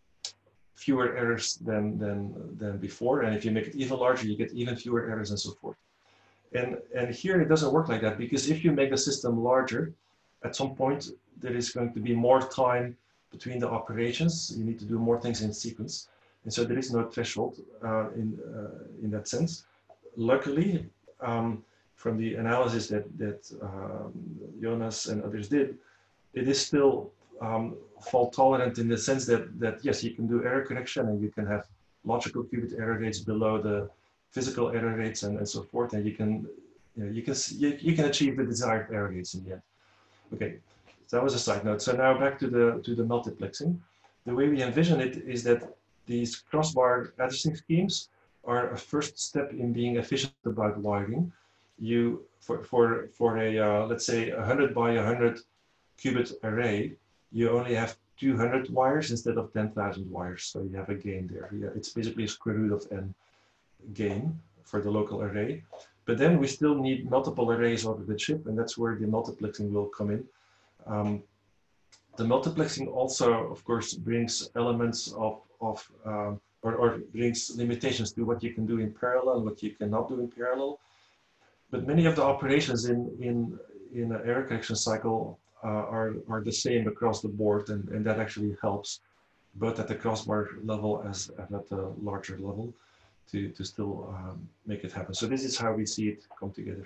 S2: fewer errors than, than, than before. And if you make it even larger, you get even fewer errors and so forth. And, and here it doesn't work like that, because if you make the system larger, at some point there is going to be more time between the operations. You need to do more things in sequence. And so there is no threshold uh, in, uh, in that sense. Luckily, um, from the analysis that, that um, Jonas and others did, it is still um, fault tolerant in the sense that, that, yes, you can do error correction and you can have logical qubit error rates below the physical error rates and, and so forth, and you can, you know, you can, you, you can achieve the desired error rates in the end. Okay, so that was a side note. So now back to the, to the multiplexing. The way we envision it is that these crossbar addressing schemes are a first step in being efficient about wiring. You, for, for, for a, uh, let's say, a one hundred by one hundred qubit array, you only have two hundred wires instead of ten thousand wires. So you have a gain there. Yeah, it's basically a square root of n gain for the local array. But then we still need multiple arrays over the chip, and that's where the multiplexing will come in. Um, the multiplexing also, of course, brings elements of, of um, or, or brings limitations to what you can do in parallel and what you cannot do in parallel. But many of the operations in, in, in an error correction cycle uh, are, are the same across the board, and, and that actually helps both at the crossbar level as at the larger level to, to still um, make it happen. So this is how we see it come together.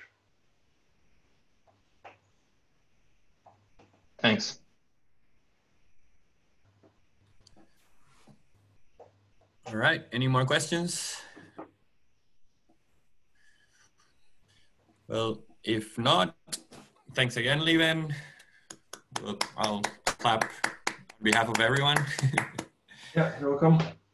S5: Thanks.
S1: All right, any more questions? Well, if not, thanks again, Lieven. Well, I'll clap on behalf of everyone.
S2: Yeah, you're welcome.